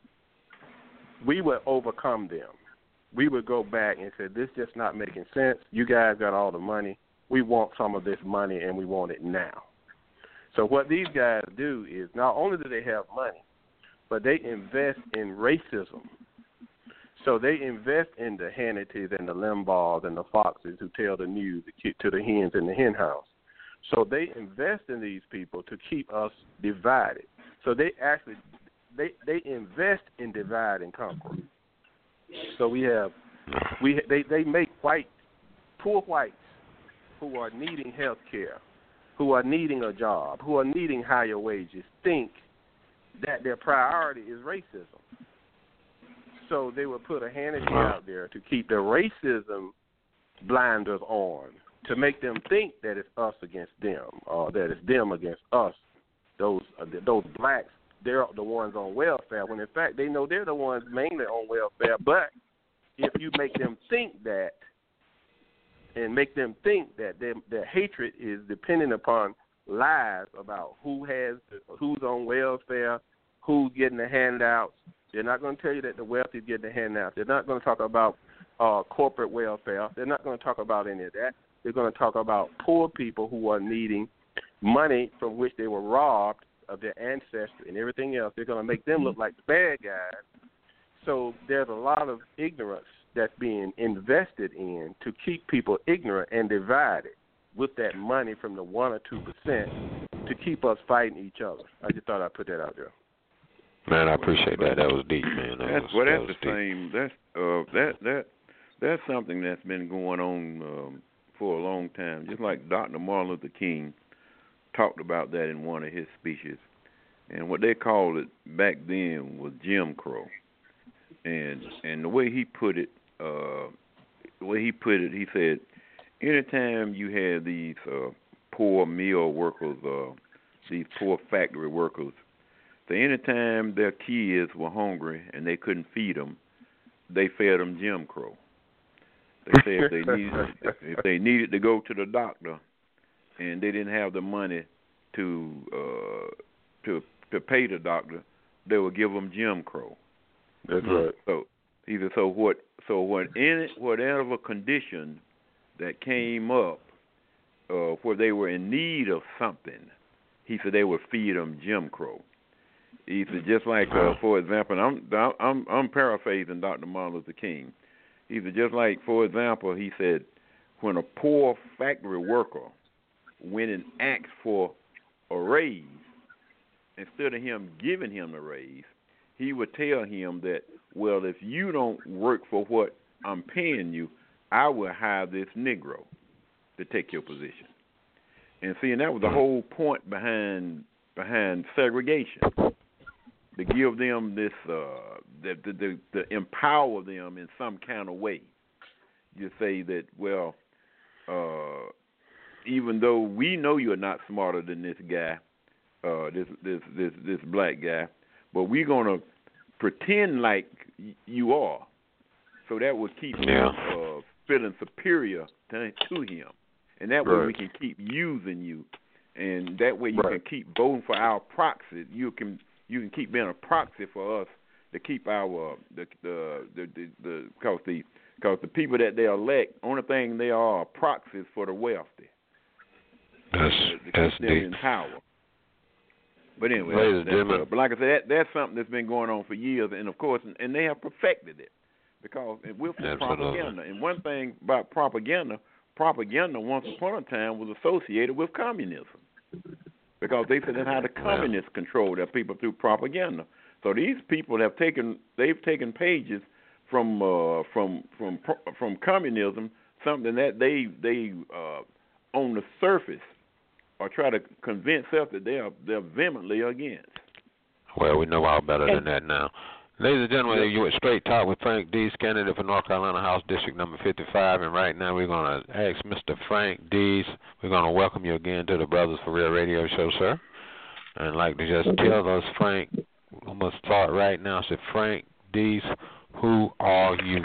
we would overcome them. We would go back and say, this just not making sense. You guys got all the money. We want some of this money, and we want it now. So what these guys do is not only do they have money, but they invest in racism. So they invest in the Hannitys and the Limbaughs and the Foxes who tell the news to the hens in the hen house. So they invest in these people to keep us divided. So they actually they they invest in divide and conquer. So we have we they they make white poor whites who are needing health care, who are needing a job, who are needing higher wages, think that their priority is racism. So they would put a Hannity out there to keep the racism blinders on, to make them think that it's us against them, or that it's them against us. Those uh, those blacks, they're the ones on welfare, when in fact they know they're the ones mainly on welfare. But if you make them think that, and make them think that their, their hatred is dependent upon lies about who has, who's on welfare, who's getting the handouts, they're not going to tell you that the wealthy is getting the handouts. They're not going to talk about uh, corporate welfare. They're not going to talk about any of that. They're going to talk about poor people who are needing money from which they were robbed of their ancestry and everything else. They're going to make them look like the bad guys. So there's a lot of ignorance that's being invested in to keep people ignorant and divided with that money from the one or two percent to keep us fighting each other. I just thought I'd put that out there.
Man, I appreciate that. That was deep, man. That
that's
was,
well, that's
that was
the same. That's uh, that that that's something that's been going on um, for a long time. Just like Doctor Martin Luther King talked about that in one of his speeches, and what they called it back then was Jim Crow, and and the way he put it, uh, the way he put it, he said, anytime you had these uh, poor mill workers, uh, these poor factory workers. So anytime their kids were hungry and they couldn't feed them, they fed them Jim Crow. They said if they needed if they needed to go to the doctor and they didn't have the money to uh, to to pay the doctor, they would give them Jim Crow.
That's right.
So either so what so what in whatever condition that came up uh, where they were in need of something, he said they would feed them Jim Crow. He said, just like, uh, for example, I'm I'm I'm paraphrasing Doctor Martin Luther King. He said, just like, for example, he said, when a poor factory worker went and asked for a raise, instead of him giving him the raise, he would tell him that, well, if you don't work for what I'm paying you, I will hire this Negro to take your position. And see, and that was the whole point behind behind segregation. To give them this, uh, the, the, the, the empower them in some kind of way. You say that, well, uh, even though we know you're not smarter than this guy, uh, this this this this black guy, but we're gonna pretend like you are, so that would keep
yeah.
you uh, feeling superior to, to him, and that way
right.
we can keep using you, and that way you
right.
can keep voting for our proxy. You can. You can keep being a proxy for us to keep our uh, the the the the the because the because the people that they elect, only thing they are, are proxies for the wealthy.
That's
to, to
that's
keep them
deep.
in power. But anyway,
Ladies and
that's,
gentlemen.
uh, but like I said, that, that's something that's been going on for years, and of course, and, and they have perfected it because we're from
Absolutely.
propaganda. And one thing about propaganda, propaganda once upon a time was associated with communism. Because they said that's how the communists control their people through propaganda. So these people have taken they've taken pages from uh, from from from communism, something that they they uh, on the surface or try to convince us that they are they're vehemently against.
Well, we know all better than that now. Ladies and gentlemen, you were Straight Talk with Frank Dees, candidate for North Carolina House District number fifty-five, and right now we're going to ask Mister Frank Dees, we're going to welcome you again to the Brothers for Real radio show, sir. And I'd like to just okay. tell us, Frank, I'm going to start right now. Say, Frank Dees, who are you?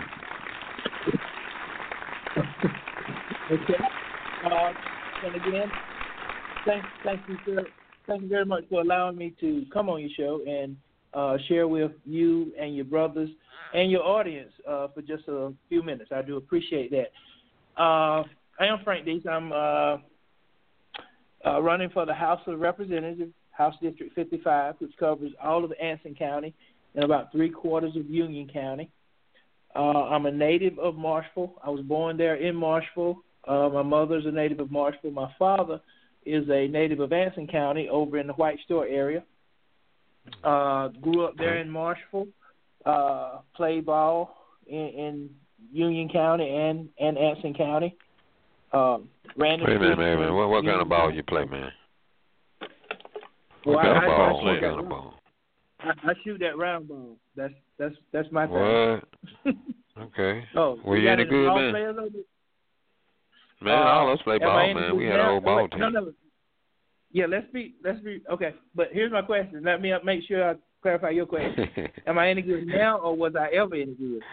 Okay. Uh, and again, thank, thank you, sir. Thank you very much for allowing me to come on your show and uh, share with you and your brothers and your audience uh, for just a few minutes. I do appreciate that. Uh, I am Frank Dees. I'm uh, uh, running for the House of Representatives, House District fifty-five, which covers all of Anson County and about three quarters of Union County. Uh, I'm a native of Marshville. I was born there in Marshville. Uh, my mother's a native of Marshville. My father is a native of Anson County over in the White Store area. Uh, grew up there in Marshville, uh, played ball in, in Union County and, and Anson County. Um, ran
wait a minute, wait a minute. What, what kind of ball you play, man?
What
well, kind
I,
of ball?
I,
What kind of ball?
I, I shoot that round ball. That's that's that's my thing.
What? Okay.
Oh,
were you any good, man? Man,
uh,
all of us play ball, man. We had a whole ball team.
No, no. Yeah, let's be, let's be, okay. But here's my question. Let me make sure I clarify your question. Am I any good now, or was I ever any good?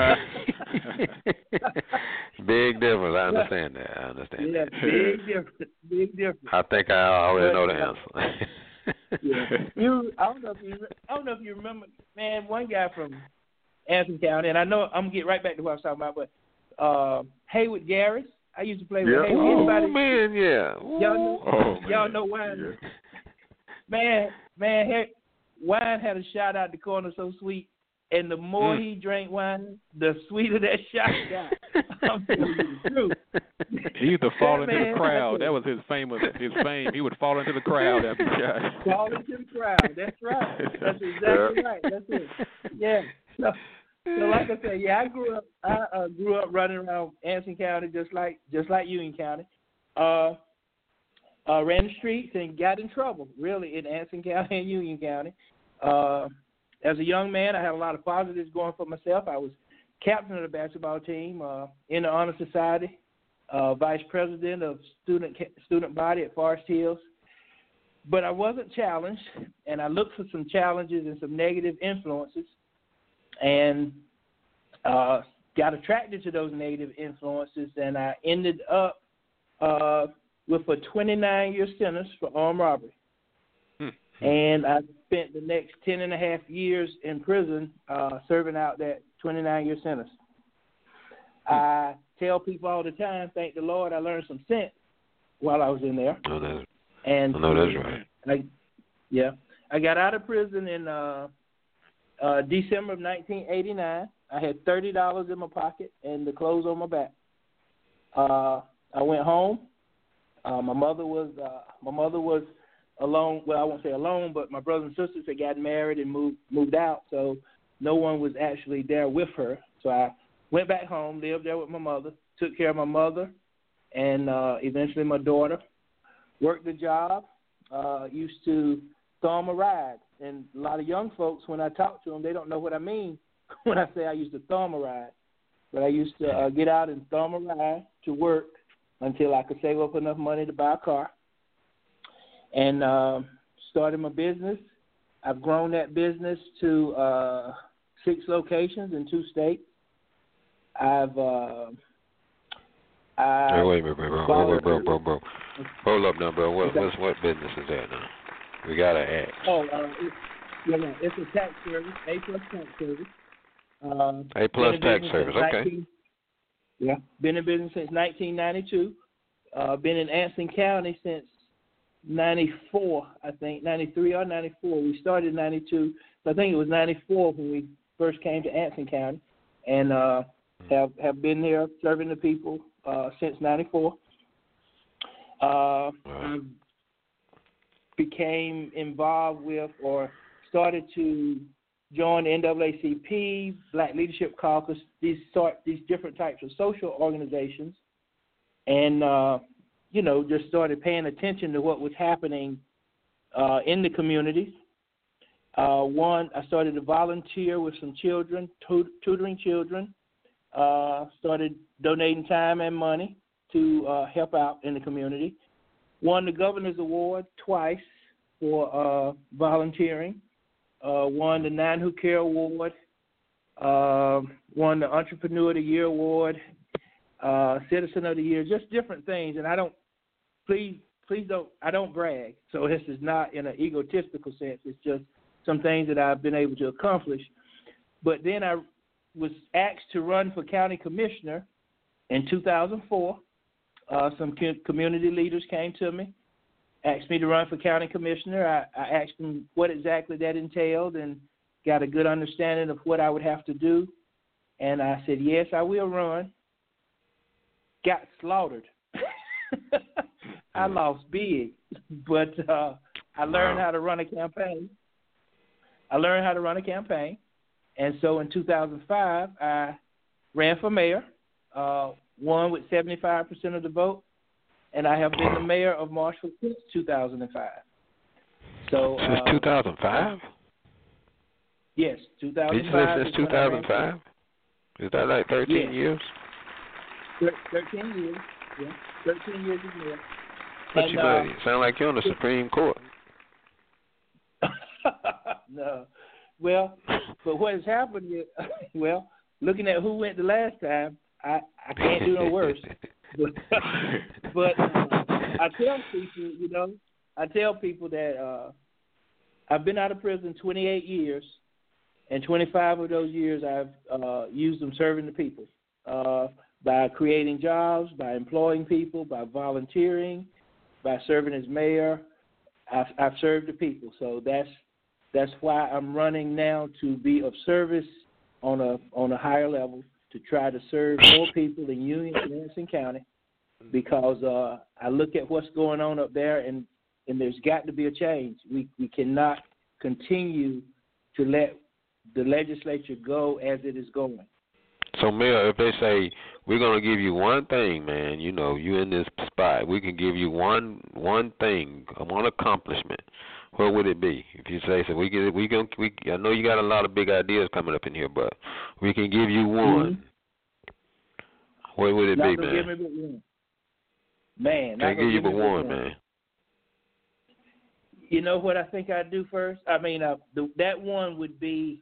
Big difference. I understand that. I understand
yeah,
that.
big difference. Big difference.
I think I already know the answer.
yeah. You, I don't know if you, I don't know if you remember, man. One guy from Anson County, and I know I'm gonna get right back to what I was talking about, but uh, Haywood Garris. I used to play with
yeah.
Haywood.
Oh,
Anybody,
man, yeah.
Y'all know,
oh,
y'all know why?
Yeah.
Man, man, hey, wine had a shot out the corner so sweet, and the more mm. he drank wine, the sweeter that shot got. I'm telling you the truth.
He used to fall into
man,
the crowd. That was his famous his fame. He would fall into the crowd after he shot.
Fall into the crowd. That's right. That's exactly right. That's it. Yeah. So, so like I said, yeah, I grew up. I uh, grew up running around Anson County, just like just like Union County. Uh, uh, ran the streets and got in trouble, really, in Anson County and Union County. Uh, as a young man, I had a lot of positives going for myself. I was captain of the basketball team, uh, in the Honor Society, uh, vice president of student student body at Forest Hills. But I wasn't challenged, and I looked for some challenges and some negative influences, and uh, got attracted to those negative influences, and I ended up uh, with a twenty-nine year sentence for armed robbery. Hmm. And I spent the next ten and a half years in prison uh, serving out that twenty-nine year sentence. Hmm. I tell people all the time, thank the Lord, I learned some sense while I was in there.
Oh, that's,
and
I know that's right.
I, yeah. I got out of prison in uh, uh, December of nineteen eighty-nine. I had thirty dollars in my pocket and the clothes on my back. Uh, I went home. Uh, my mother was uh, my mother was alone. Well, I won't say alone, but my brothers and sisters had gotten married and moved moved out, so no one was actually there with her. So I went back home, lived there with my mother, took care of my mother, and uh, eventually my daughter. Worked the job. Uh, used to thumb a ride, and a lot of young folks, when I talk to them, they don't know what I mean when I say I used to thumb a ride. But I used to uh, get out and thumb a ride to work until I could save up enough money to buy a car. And uh, started my business. I've grown that business to uh, six locations in two states. I've uh, I
hey, wait a minute, bro, bro, wait, bro, bro, bro. Hold up now, bro. What what's, what business is that now? We gotta ask.
Oh, uh, it's, yeah, no, it's a tax service, A plus tax service. Uh,
A plus tax service, okay.
nineteen Yeah, been in business since nineteen ninety-two. Uh, been in Anson County since ninety-four, I think, ninety-three or ninety-four. We started in ninety-two, so I think it was ninety-four when we first came to Anson County, and uh, have have been there serving the people uh, since ninety-four. Uh, I became involved with or started to join the N double A C P, Black Leadership Caucus, these sort these different types of social organizations, and uh, you know, just started paying attention to what was happening uh, in the communities. Uh, one, I started to volunteer with some children, tut- tutoring children. Uh, started donating time and money to uh, help out in the community. Won the Governor's Award twice for uh, volunteering. Uh, won the Nine Who Care Award. Uh, won the Entrepreneur of the Year Award. Uh, Citizen of the Year. Just different things. And I don't, please, please don't, I don't brag. So this is not in an egotistical sense. It's just some things that I've been able to accomplish. But then I was asked to run for county commissioner in two thousand four. Uh, some community leaders came to me, asked me to run for county commissioner. I, I asked them what exactly that entailed and got a good understanding of what I would have to do. And I said, yes, I will run. Got slaughtered. I lost big, but uh, I learned how to run a campaign. I learned how to run a campaign. And so in two thousand five, I ran for mayor, uh, won with seventy-five percent of the vote, and I have been the mayor of Marshall since two thousand five. So
Since
uh,
two thousand five?
Yes, two thousand five.
Did you say since two thousand five? Is that like thirteen
yes.
years?
thirteen years, yeah. thirteen years as mayor.
But
and,
you
uh,
sound like you're on the Supreme Court.
No. Well, but what has happened is, well, looking at who went the last time, I, I can't do no worse. But, but uh, I tell people, you know, I tell people that uh, I've been out of prison twenty-eight years, and twenty-five of those years I've uh, used them serving the people uh, by creating jobs, by employing people, by volunteering, by serving as mayor. I've, I've served the people, so that's that's why I'm running now, to be of service on a on a higher level, to try to serve more people in Union and Anderson County, because uh, I look at what's going on up there, and, and there's got to be a change. We we cannot continue to let the legislature go as it is going.
So, Mayor, if they say, we're going to give you one thing, man, you know, you in this spot, we can give you one one thing, one accomplishment, what would it be? If you say, so we can, we can, we, I know you got a lot of big ideas coming up in here, but we can give you one. Mm-hmm. What would it
not
be, man?
Give me but one. Man,
can't give you but one,
one, man. You know what I think I'd do first? I mean, uh, the, that one would be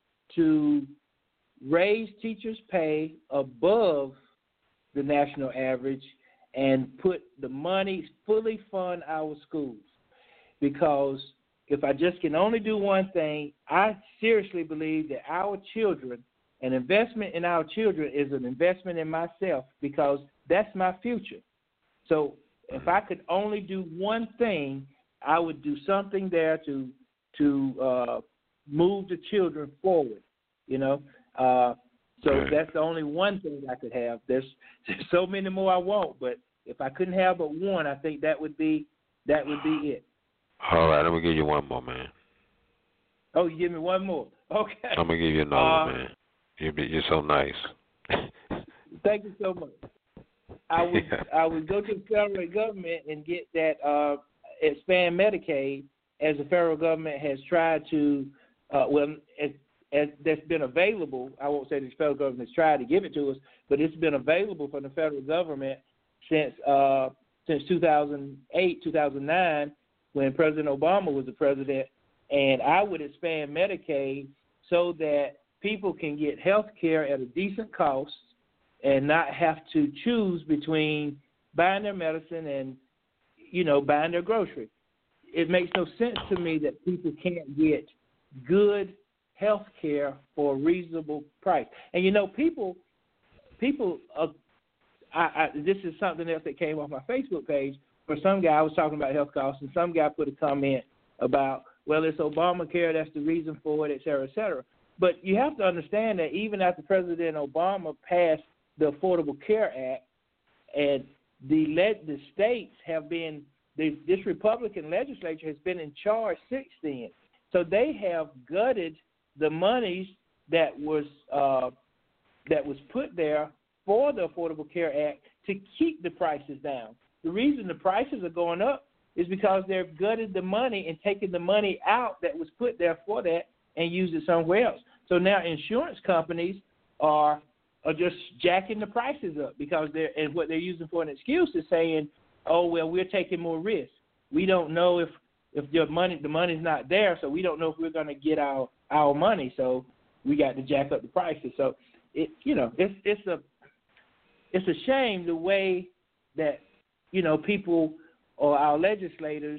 to raise teachers' pay above the national average and put the money, fully fund our schools. Because if I just can only do one thing, I seriously believe that our children, an investment in our children is an investment in myself, because that's my future. So if I could only do one thing, I would do something there to to uh, move the children forward, you know. Uh, so
right.
That's the only one thing I could have. There's, there's so many more I want, but if I couldn't have but one, I think that would be that would be it.
All right, I'm gonna give you one more, man.
Oh, you give me one more? Okay.
I'm gonna give you another, uh, man. You're, you're so nice.
Thank you so much. I would yeah. I would go to the federal government and get that uh, expand Medicaid, as the federal government has tried to. Uh, well, as, as that's been available. I won't say the federal government has tried to give it to us, but it's been available from the federal government since uh, since two thousand eight, two thousand nine, when President Obama was the president. And I would expand Medicaid so that people can get health care at a decent cost and not have to choose between buying their medicine and, you know, buying their groceries. It makes no sense to me that people can't get good health care for a reasonable price. And, you know, people, people, uh, I, I, this is something else that came off my Facebook page, where some guy was talking about health costs, and some guy put a comment about, well, it's Obamacare, that's the reason for it, et cetera, et cetera. But you have to understand that even after President Obama passed the Affordable Care Act, and the le- the states have been, the, this Republican legislature has been in charge since then. So they have gutted the monies that was uh, that was put there for the Affordable Care Act to keep the prices down. The reason the prices are going up is because they've gutted the money and taken the money out that was put there for that and used it somewhere else. So now insurance companies are are just jacking the prices up because they're and what they're using for an excuse is saying, oh well, we're taking more risk. We don't know if if your money the money's not there, so we don't know if we're going to get our our money. So we got to jack up the prices. So it you know it's it's a it's a shame the way that you know people or our legislators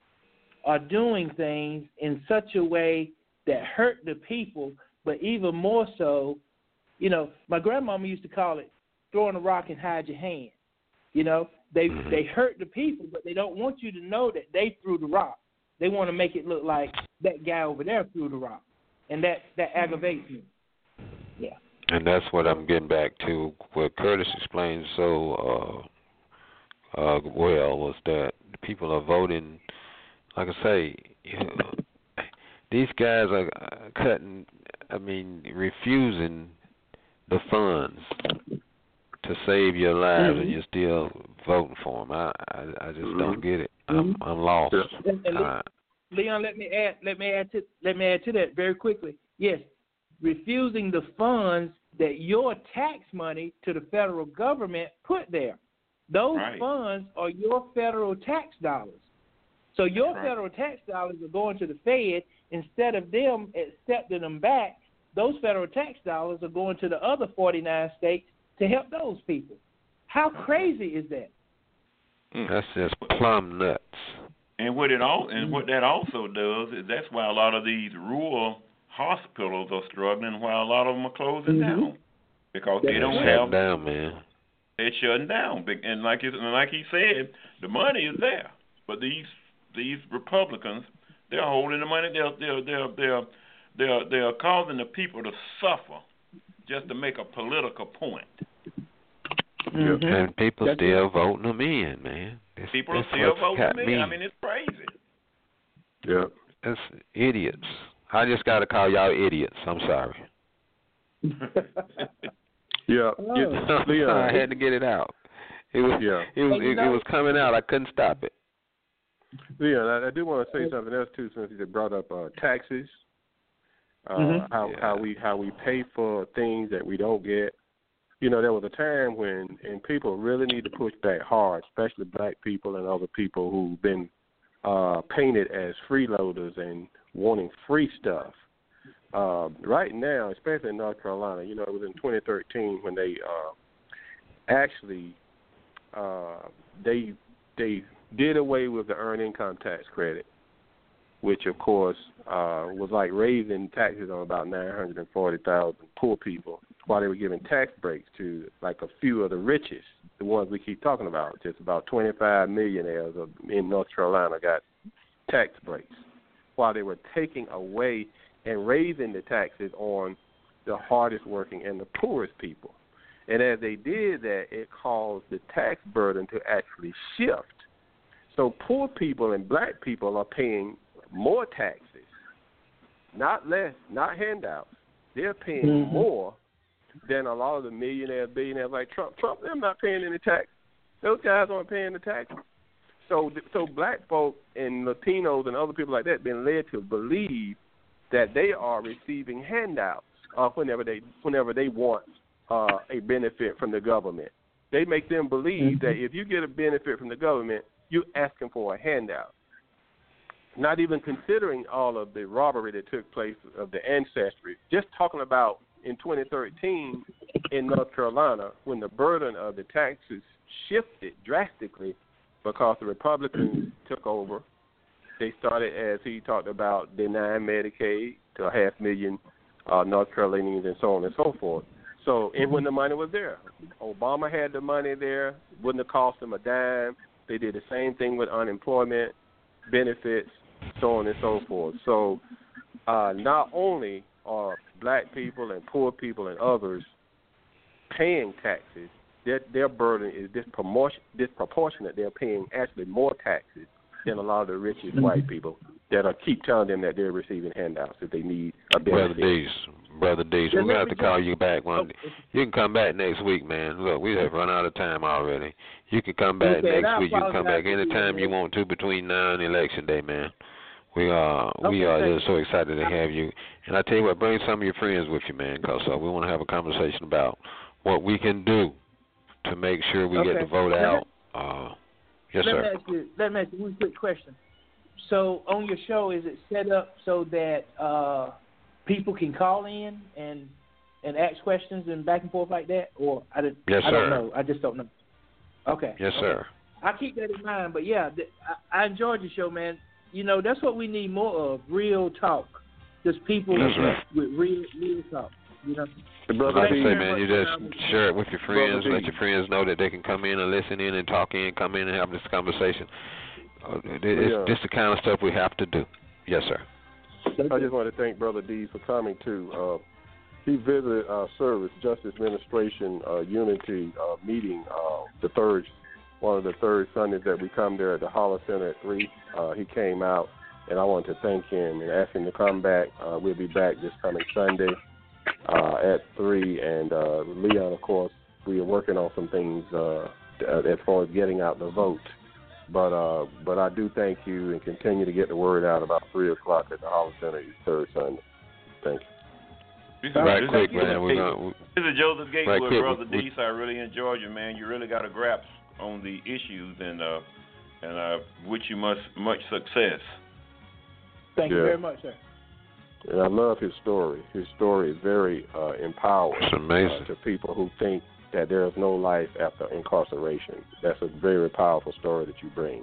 are doing things in such a way that hurt the people, but even more so, you know, my grandmama used to call it throwing a rock and hide your hand. You know, they
Mm-hmm.
they hurt the people, but they don't want you to know that they threw the rock. They want to make it look like that guy over there threw the rock, and that, that aggravates me. Yeah.
And that's what I'm getting back to. What Curtis explained so uh, uh, well was that people are voting. Like I say, you know, these guys are cutting. I mean, refusing the funds to save your lives,
Mm-hmm.
and you're still voting for them. I I, I just
Mm-hmm.
don't get it.
Mm-hmm.
I'm I'm lost.
And, and
Uh,
Leon, let me add let me add to let me add to that very quickly. Yes, refusing the funds that your tax money to the federal government put there. Those
Right.
funds are your federal tax dollars. So your
Right.
federal tax dollars are going to the Fed. Instead of them accepting them back, those federal tax dollars are going to the other forty-nine states to help those people. How crazy is that?
that's just plumb nuts.
And what it all and what that also does is that's why a lot of these rural hospitals are struggling, while a lot of them are closing
Mm-hmm.
down because
They're
they don't
Shutting
have
down, man.
they're shutting down. Big- And like it, and like he said, the money is there, but these these Republicans, they're holding the money. They're they're they're they're they're, they're causing the people to suffer just to make a political point.
Mm-hmm.
And people
That's
still voting them in, man. That's,
People are
that's
still
what's
voting
got
me. I mean, it's crazy.
Yeah.
That's idiots. I just got to call y'all idiots. I'm sorry.
Yeah.
Oh.
You- Leon,
I had to get it out. It was
Yeah.
it was
And you
it,
know-
it was coming out. I couldn't stop it.
Leon, I, I do want to say something else too, since you brought up uh, taxes. Uh,
Mhm.
How
Yeah.
how we how we pay for things that we don't get. You know, there was a time when, and people really need to push back hard, especially black people and other people who've been uh, painted as freeloaders and wanting free stuff. Uh, right now, especially in North Carolina, you know, it was in twenty thirteen when they uh, actually uh, they they did away with the earned income tax credit, which of course uh, was like raising taxes on about nine hundred forty thousand poor people, while they were giving tax breaks to like a few of the richest, the ones we keep talking about. Just about twenty-five millionaires of, in North Carolina got tax breaks, while they were taking away and raising the taxes on the hardest working and the poorest people. And as they did that, it caused the tax burden to actually shift. So poor people and black people are paying more taxes, not less, not handouts. They're paying
Mhm.
more than a lot of the millionaires, billionaires like Trump. Trump, they're not paying any tax. Those guys aren't paying the tax. So, so black folk and Latinos and other people like that been led to believe that they are receiving handouts uh, whenever they whenever they want uh, a benefit from the government. They make them believe that if you get a benefit from the government, you're asking for a handout. Not even considering all of the robbery that took place of the ancestry. Just talking about in twenty thirteen in North Carolina, when the burden of the taxes shifted drastically because the Republicans took over. They started, as he talked about, denying Medicaid to a half million uh, North Carolinians and so on and so forth. So, and when the money was there, Obama had the money there, wouldn't have cost them a dime. They did the same thing with unemployment benefits, so on and so forth. So, uh, not only are black people and poor people and others paying taxes, their, their burden is disproportion, disproportionate. They're paying actually more taxes than a lot of the richest white people that are keep telling them that they're receiving handouts if they need a
Brother
benefit.
Dees, Brother D. So we're gonna have to call you back one. Oh. You can come back next week, man. Look, we have run out of time already. You can come back
okay,
next week. You can come back anytime you want to between now and election day, man. We are okay, we are just so excited to have you. And I tell you what, bring some of your friends with you, man, because uh, we want to have a conversation about what we can do to make sure we
okay.
get the vote out. Uh, yes,
let
sir.
Me ask you, let me ask you one quick question. So on your show, is it set up so that uh, people can call in and and ask questions and back and forth like that? Or I, did,
yes,
I don't
sir.
know. I just don't know. Okay.
Yes,
okay.
sir.
I keep that in mind. But, yeah, th- I, I enjoyed your show, man. You know, that's what we need more of, real talk. Just people with,
right.
with real, real talk, you know.
Like I say, man, you just share it with your friends. Let your friends know that they can come in and listen in and talk in, come in and have this conversation. Uh, it's
yeah.
just the kind of stuff we have to do. Yes, sir.
I just want to thank Brother D for coming, too. Uh, he visited our service, Justice Administration uh, Unity uh, meeting, uh, the third, one of the third Sundays that we come there at the Holler Center at three. Uh, he came out, and I want to thank him and ask him to come back. Uh, we'll be back this coming Sunday uh, at three. And uh, Leon, of course, we are working on some things uh, as far as getting out the vote. But uh, but I do thank you and continue to get the word out about three o'clock at the Holler Center each third Sunday. Thank you.
This is,
right
this
quick,
is,
man. We're gonna,
this is Joseph Gatewood,
right quick,
Brother
we,
D. So I really enjoyed you, man. You really got a grasp on the issues, and uh, and uh, wish you much much success.
Thank
yeah.
you very much, sir.
And I love his story. His story is very uh, empowering
it's amazing.
Uh, to people who think that there is no life after incarceration. That's a very powerful story that you bring.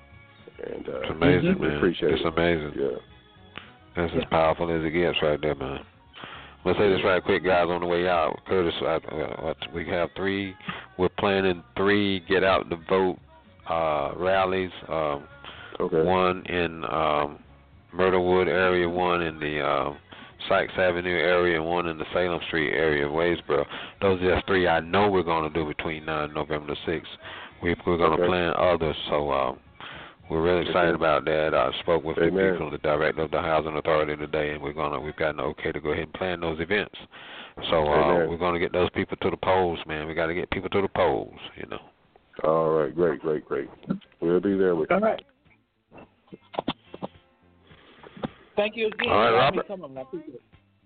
And uh,
it's amazing,
we
man.
Appreciate
it's
it.
amazing.
Yeah.
That's
yeah.
as powerful as it gets right there, man. Let's say this right quick, guys, on the way out. Curtis, uh, uh, we have three. We're planning three get out the vote uh, rallies. Um,
okay.
One in um, Myrtlewood area, one in the uh, Sykes Avenue area, and one in the Salem Street area of Waysboro. Those are just three I know we're going to do between now and November the sixth. We, we're going to
okay.
plan others, so uh, we're really excited
Amen.
about that. I spoke with
Amen.
the people, the director of the Housing Authority today, and we're gonna we've gotten okay to go ahead and plan those events. So uh, we're going to get those people to the polls, man. We got to get people to the polls, you know.
All right, great, great, great. We'll be there with you.
All right. Thank you again.
All right, Robert.
Come on, I appreciate it.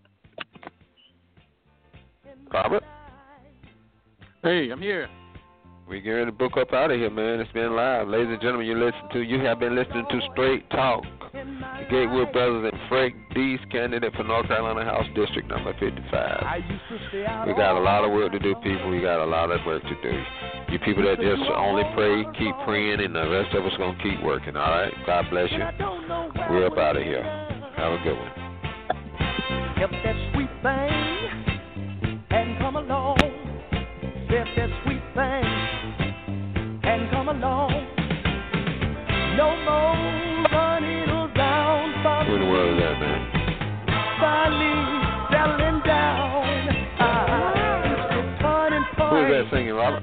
Robert?
Hey, I'm here.
We get ready to book up out of here, man. It's been live. Ladies and gentlemen, you listen to, you have been listening to Straight Talk. The Gatewood Brothers and Frank D's candidate for North Carolina House District number fifty-five. We got a lot of work to do, people. We got a lot of work to do. You people that just only pray, keep praying, and the rest of us going to keep working, all right? God bless you. We're up out of here. Have a good one.
Help that sweet thing and come along. Help that sweet thing and come along. No more running around.
Who in the world is that, man?
Finally settling down.
Who is that singing, Robert?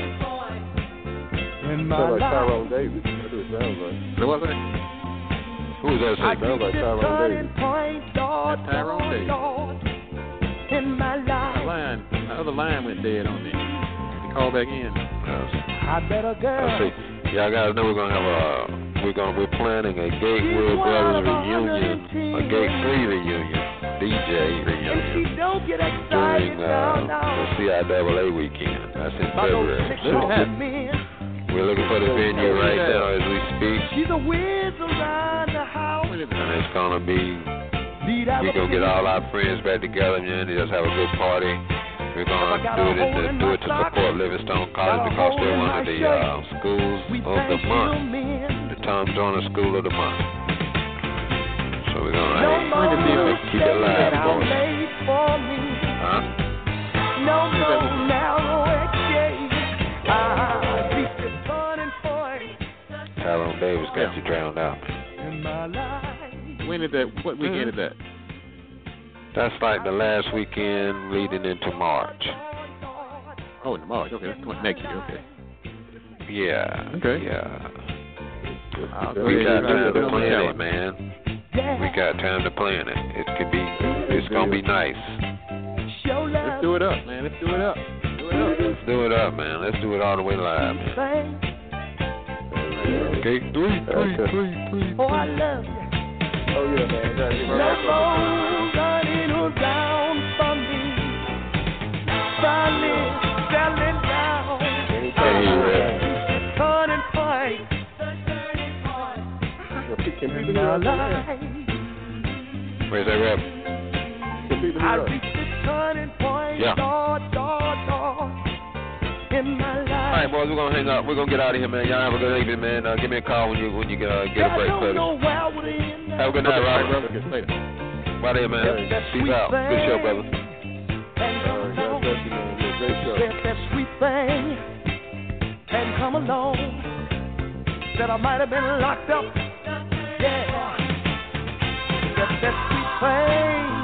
Sounds like Tyrone Davis. That's what it sounds like.
What was it?
Who is that singing?
Sounds like Tyrone Davis.
That's Tyrone Davis.
In my life.
The line, the other line went dead on me. They called back in.
I better go.
I see. Y'all guys know we're gonna have a we're gonna be planning a Gatewood Brothers reunion, a Gate Three reunion, D J reunion during uh, the C I A A weekend. That's in February. So we're looking for the venue right now as we speak.
She's a whiz around the house.
And it's gonna be we're gonna get all our friends back together and just have a good party. We're gonna do it to do it to support Livingstone College because they're one of the uh, schools of the month, the Tom Joyner School of the Month. So we're gonna hey, keep it live for us. Huh?
No, no, narrow escape.
Tyrone Davis got you drowned out.
When is that? What weekend is that?
That's like the last weekend leading into March.
Oh, in March. Okay, that's next year. Okay.
Yeah.
Okay.
Yeah.
Uh,
we got time to plan it, man. We got time to plan it. It could be. It's gonna be nice.
do it up, man. Let's do it up. Do it up.
Let's do it up, man. Let's do it all the way live, man. Okay, three, three, three, three.
Oh, I love you.
Oh, yeah, man. That's
Love goes running down for me. Finally settling down. Turning point. In my life.
Where's that rap?
I reached the turning point.
Yeah.
Lord, Lord, Lord. In my life.
All right, boys, we're gonna hang up. We're gonna get out of here, man. Y'all have a good evening, man. Uh, give me a call when you when you get uh, get a break,
I don't know
brother.
where I would end.
Have a good night,
Okay,
Robert.
brother. Okay, later.
Bye there, man. Peace out. Good show, brother.
And
All right, God bless you, man. Yeah, great show.
Let that sweet thing and come along. Said I might have been locked up. Yeah. Let that sweet thing